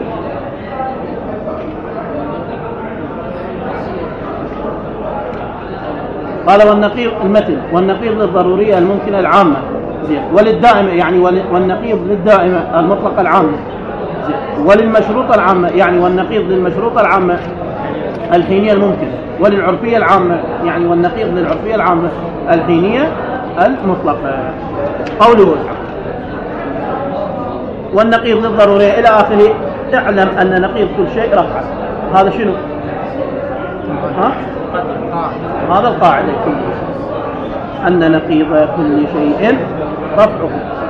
قال والنقيض المثل والنقيض للضرورية الممكنة العامة وللدائمة، يعني والنقيض للدائمة المطلقة العامة، وللمشروطة العامة، يعني والنقيض للمشروطة العامة الحينية الممكنة، وللعرفية العامة، يعني والنقيض للعرفية العامة الحينية المطلقة. قوله والنقيض للضرورية إلى آخره. اعلم أن نقيض كل شيء رفعه. هذا شنو؟ ها؟ هذا القاعدة أن نقيض كل شيء رفعه.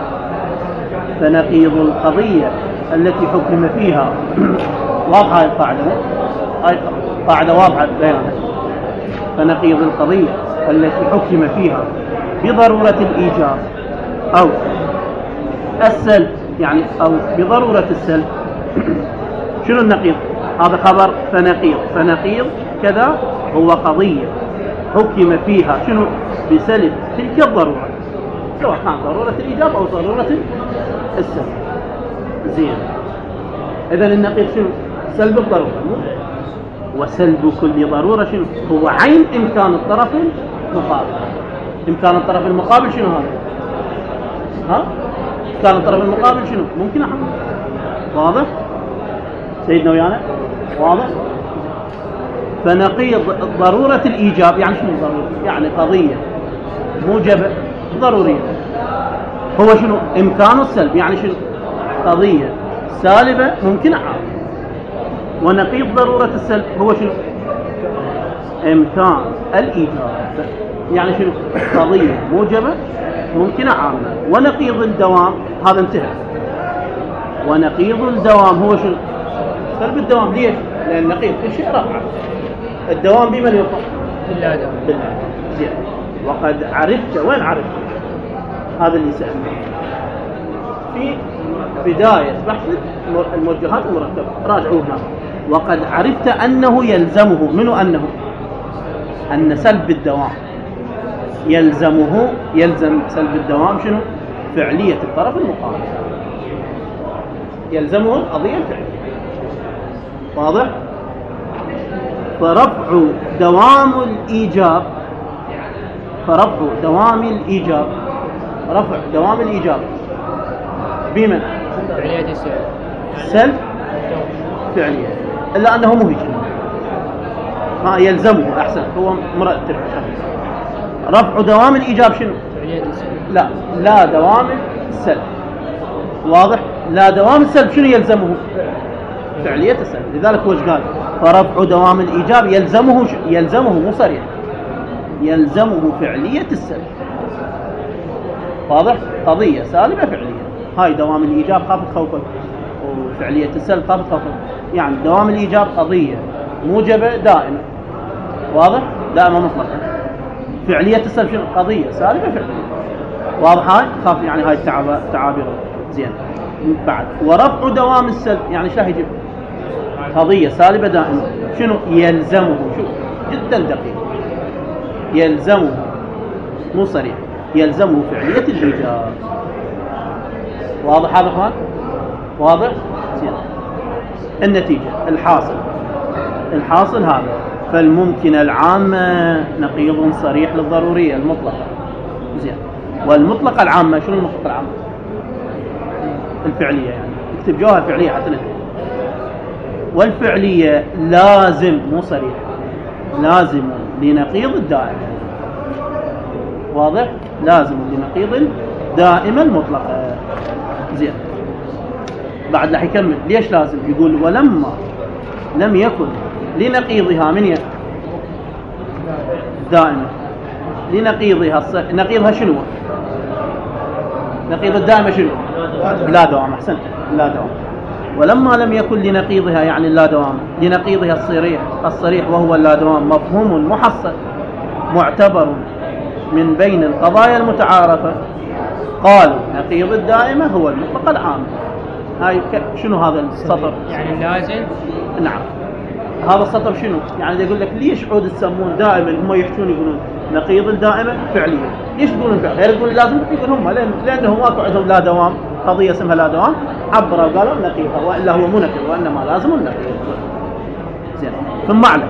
فنقيض القضية التي حكم فيها واضحة هاي القاعدة، هاي قاعدة واضحة بيانها. فنقيض القضية التي حكم فيها بضرورة الإيجاب أو السلب، يعني أو بضرورة السلب. شنو النقيض؟ هذا خبر فنقيض. فنقيض كذا هو قضية حكم فيها شنو؟ بسلب تلك الضرورة، سواء كان ضرورة الإيجاب أو ضرورة السلب. زين. إذن النقيض شنو؟ سلب الضرورة. وسلب كل ضرورة شنو؟ هو عين إمكان الطرف المقابل. إمكان الطرف المقابل شنو هذا؟ ها؟ إمكان الطرف المقابل شنو؟ ممكن أحمد. واضح؟ سيدنا ويانا؟ واضح؟ فنقيض ضرورة الإيجاب يعني شنو ضرورة؟ يعني قضية موجبة ضرورية. هو شنو؟ إمكان السلب، يعني شنو؟ قضية سالبة ممكنة عامة. ونقيض ضرورة السلب هو شنو؟ إمكان الإيجاب، يعني شنو؟ قضية موجبة ممكنة عامة. ونقيض الدوام هذا انتهى. ونقيض الدوام هو شنو؟ سلب الدوام. ليش؟ لأن نقيض كل شيء رفع. الدوام بمن يطلق؟ بالله. بالله. زين. وقد عرفت، وين عرفت؟ هذا اللي سألنا في بداية بحث الموجهات المرتبة، راجعوها. وقد عرفت أنه يلزمه، منه أنه أن سلب الدوام يلزمه، يلزم سلب الدوام شنو؟ فعلية الطرف المقابل، يلزمه القضية الفعلية. واضح؟ فرفع دوام الإيجاب، فرفع دوام الإيجاب، رفع دوام الإيجاب بمن؟ فعلية السلب. سلب فعلية، إلا أنه مو هيك، ما يلزمه. أحسن، هو مرتب. رفع دوام الإيجاب شنو؟ فعلية السلب. لا، لا دوام السلب. واضح؟ لا دوام السلب شنو يلزمه؟ فعلية السلب. لذلك هو ايش قال؟ فرفع دوام الإيجاب يلزمه، يلزمه مو صريح، يلزمه فعلية السلب. واضح؟ قضية سالبة فعلية. هاي دوام الإيجاب خافت خوفك، وفعلية السلب خافت خوفك. يعني دوام الإيجاب قضية موجبة دائمة. واضح؟ دائما مطلقة. فعلية السلب شنو؟ قضية سالبة فعلية. واضح؟ هاي خاف يعني هاي التعابير. زين. بعد ورفع دوام السلب يعني شو يجيب؟ قضية سالبة دائمة شنو؟ يلزمه. شوف جدا دقيق. يلزمه مو صريح، يلزمه فعلية الإيجاب. واضح هذا اخوان؟ واضح؟ زين. النتيجة الحاصل الحاصل هذا. فالممكنة العامة نقيض صريح للضرورية المطلقة. زين. والمطلقة العامة شنو المطلقة العامة؟ الفعلية، يعني اكتب جوها فعلية حتى نفهم. والفعلية لازم مو صريح، لازم لنقيض الدائم. واضح؟ لازم لنقيض الدائمة المطلقة. زين. بعد رح يكمل ليش لازم. يقول ولما لم يكن لنقيضها من ي... دائمة لنقيضها الص... نقيضها شنو؟ نقيض الدائمة شنو؟ لا دوام. أحسنت، لا دوام. ولما لم يكن لنقيضها يعني اللا دوام لنقيضها الصريح الصريح وهو اللا دوام مفهوم محصل معتبر من بين القضايا المتعارفة، قالوا نقيض الدائمة هو المطلق العام. هاي شنو هذا السطر؟ يعني لازم. نعم. هذا السطر شنو؟ يعني يقول لك ليش عود تسمون دائما هم يحشون يقولون نقيض الدائمة فعلية؟ ليش يقولون فعلية؟ غير يقولون لازم يقول هم لأن لأنهم ماكو عندهم لا دوام، قضية اسمها لا دوام، عبروا قالوا نقيضها وإلا هو مو نقيض وإنما لازم النقيض. زين. ثم اعلم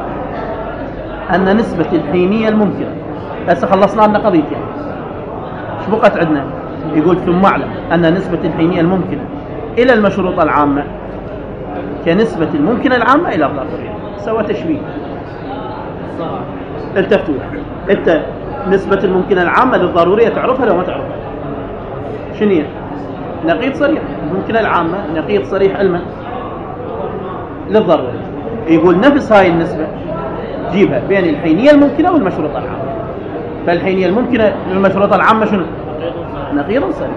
أن نسبة الحينية الممكنة. هسه خلصنا لنا قضيتين. يعني. ايش بقت عندنا؟ يقول ثم اعلم أن نسبة الحينية الممكنة إلى المشروطة العامة كنسبة الممكنة العامة إلى الضرورية. سوى تشبيه. التفتوا انت نسبة الممكنة العامة للضرورية تعرفها لو ما تعرفها؟ شنو هي؟ نقيض صريح. الممكنة العامة نقيض صريح علما للضرورية. يقول نفس هاي النسبة جيبها بين الحينية الممكنة والمشروطة العامة. فالحينية الممكنة للمشروطة العامة شنو؟ نقيض صريح.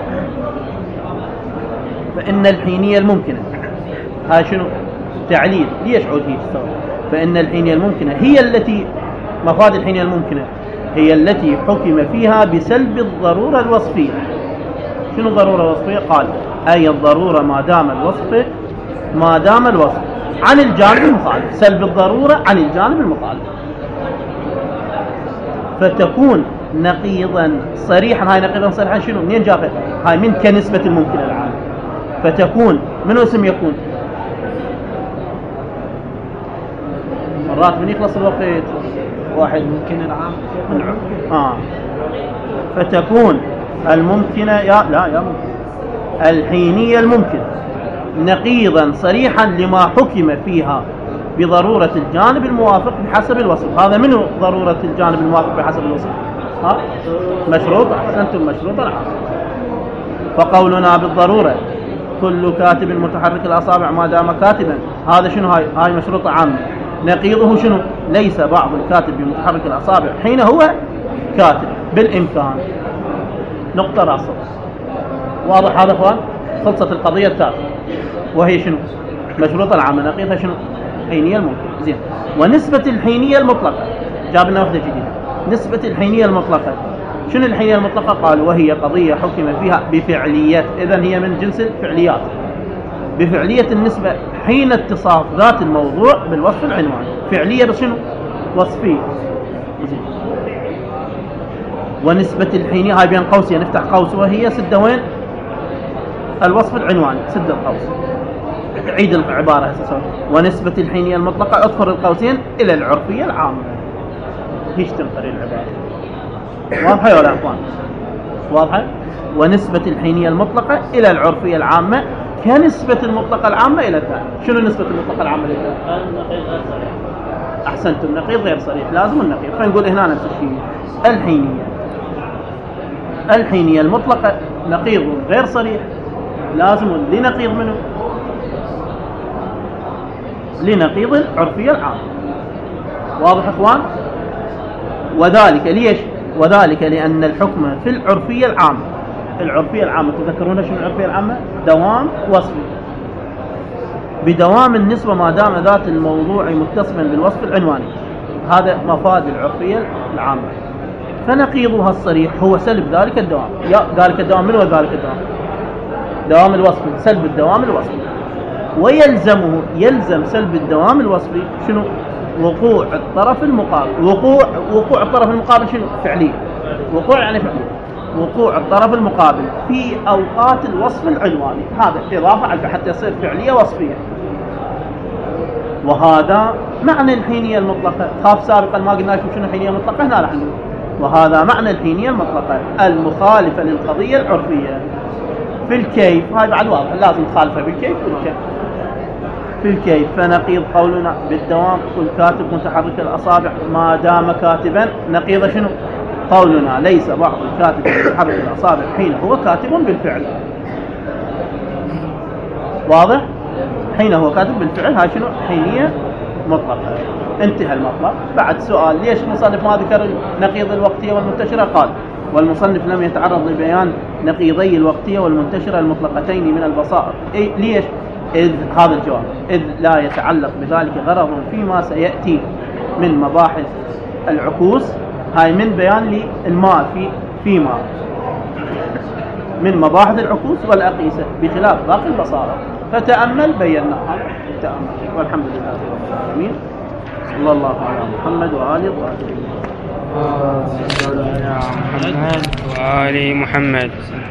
فإن الحينية الممكنة هاي شنو؟ تعليل. ليش عود هيك تسوي؟ فإن الحينية الممكنة هي التي مفاد الحينية الممكنة هي التي حكم فيها بسلب الضرورة الوصفية. شنو الضرورة الوصفية؟ قال أي الضرورة ما دام الوصف ما دام الوصف عن الجانب المخالف. سلب الضرورة عن الجانب المخالف فتكون نقيضا صريحا. هاي نقيضا صريحا شنو؟ منين جابها؟ هاي من كنسبة الممكنة العام. فتكون منو اسم يكون؟ مرات من يخلص الوقت واحد ممكن العام. آه. فتكون الممكنة يا لا يا ممكن الحينية الممكنة نقيضا صريحا لما حكم فيها بضرورة الجانب الموافق بحسب الوصف. هذا منه ضرورة الجانب الموافق بحسب الوصف؟ ها؟ مشروط. أحسنتم، مشروط العام. فقولنا بالضرورة كل كاتب متحرك الأصابع ما دام كاتبا، هذا شنو؟ هاي هاي مشروط عام. نقيضه شنو؟ ليس بعض الكاتب بمتحرك الأصابع حين هو كاتب بالإمكان. نقطة راسه. واضح هذا اخوان؟ خلصت القضية الثالثة وهي شنو؟ مشروط العام. نقيضها شنو؟ حينية الممكن. زين. ونسبة الحينية المطلقة جابنا وحدة جديدة. نسبة الحينية المطلقة شنو الحينية المطلقة؟ قال وهي قضية حكم فيها بفعليات. إذن هي من جنس الفعليات. بفعلية النسبة حين اتصاف ذات الموضوع بالوصف العنواني. فعلية بس شنو؟ وصفية. زين. ونسبة الحينية هاي بين قوسين، نفتح قوس وهي سدة وين؟ الوصف العنواني سدة القوس. عيد العبارة هسه. ونسبة الحينية المطلقة اضفر القوسين إلى العرفية العامة. هيش تنقري العبارة. واضحة ولا أخوان؟ واضحة؟ ونسبة الحينية المطلقة إلى العرفية العامة كنسبة المطلقة العامة إلى الدائم. شنو نسبة المطلقة العامة إلى الدائم؟ أحسنتم، نقيض غير صريح. لازم النقيض. خلينا نقول هنا نفس الشيء. الحينية الحينية المطلقة نقيض غير صريح لازم لنقيض منه لنقيض العرفية العامة. واضح اخوان؟ وذلك ليش؟ وذلك لأن الحكم في العرفية العامة. العرفية العامة تذكرون شنو العرفية العامة؟ دوام وصفي. بدوام النسبة ما دام ذات الموضوع متصلا بالوصف العنواني. هذا مفاد العرفية العامة. فنقيضها الصريح هو سلب ذلك الدوام. يا ذلك الدوام من هو ذلك الدوام؟ دوام الوصفي. سلب الدوام الوصفي. ويلزمه يلزم سلب الدوام الوصفي شنو؟ وقوع الطرف المقابل. وقوع وقوع الطرف المقابل شنو؟ فعلي. وقوع يعني فعلي. وقوع الطرف المقابل في أوقات الوصف العنواني. هذا إضافة على حتى يصير فعلية وصفية. وهذا معنى الحينية المطلقة. خاف سابقا ما قلنا لكم شنو الحينية المطلقة، هنا راح نقول وهذا معنى الحينية المطلقة المخالفة للقضية العرفية. في الكيف هاي بعد واضح، لازم تخالفه بالكيف والكيف. في الكيف فنقيض قولنا بالدوام والكاتب متحرك الأصابع ما دام كاتبا. نقيض شنو؟ قولنا ليس بعض الكاتب متحرك الأصابع حين هو كاتب بالفعل. واضح؟ حين هو كاتب بالفعل هاي شنو؟ حينية مطلقة. انتهى المطلق. بعد سؤال ليش المصنف ما ذكر نقيض الوقتية والمنتشرة؟ قال والمصنف لم يتعرض لبيان نقيضي الوقتية والمنتشرة المطلقتين من البصائر. إيه ليش؟ إذ هذا الجواب إذ لا يتعلق بذلك غرض فيما سيأتي من مباحث العكوس. هاي من بيان للمال في فيما من مباحث العكوس والأقيسة بخلاف باقي البصائر. فتأمل بينا هذا تأمل. والحمد لله رب العالمين. صلى الله على محمد وآله الطاهرين. محمد وآل محمد.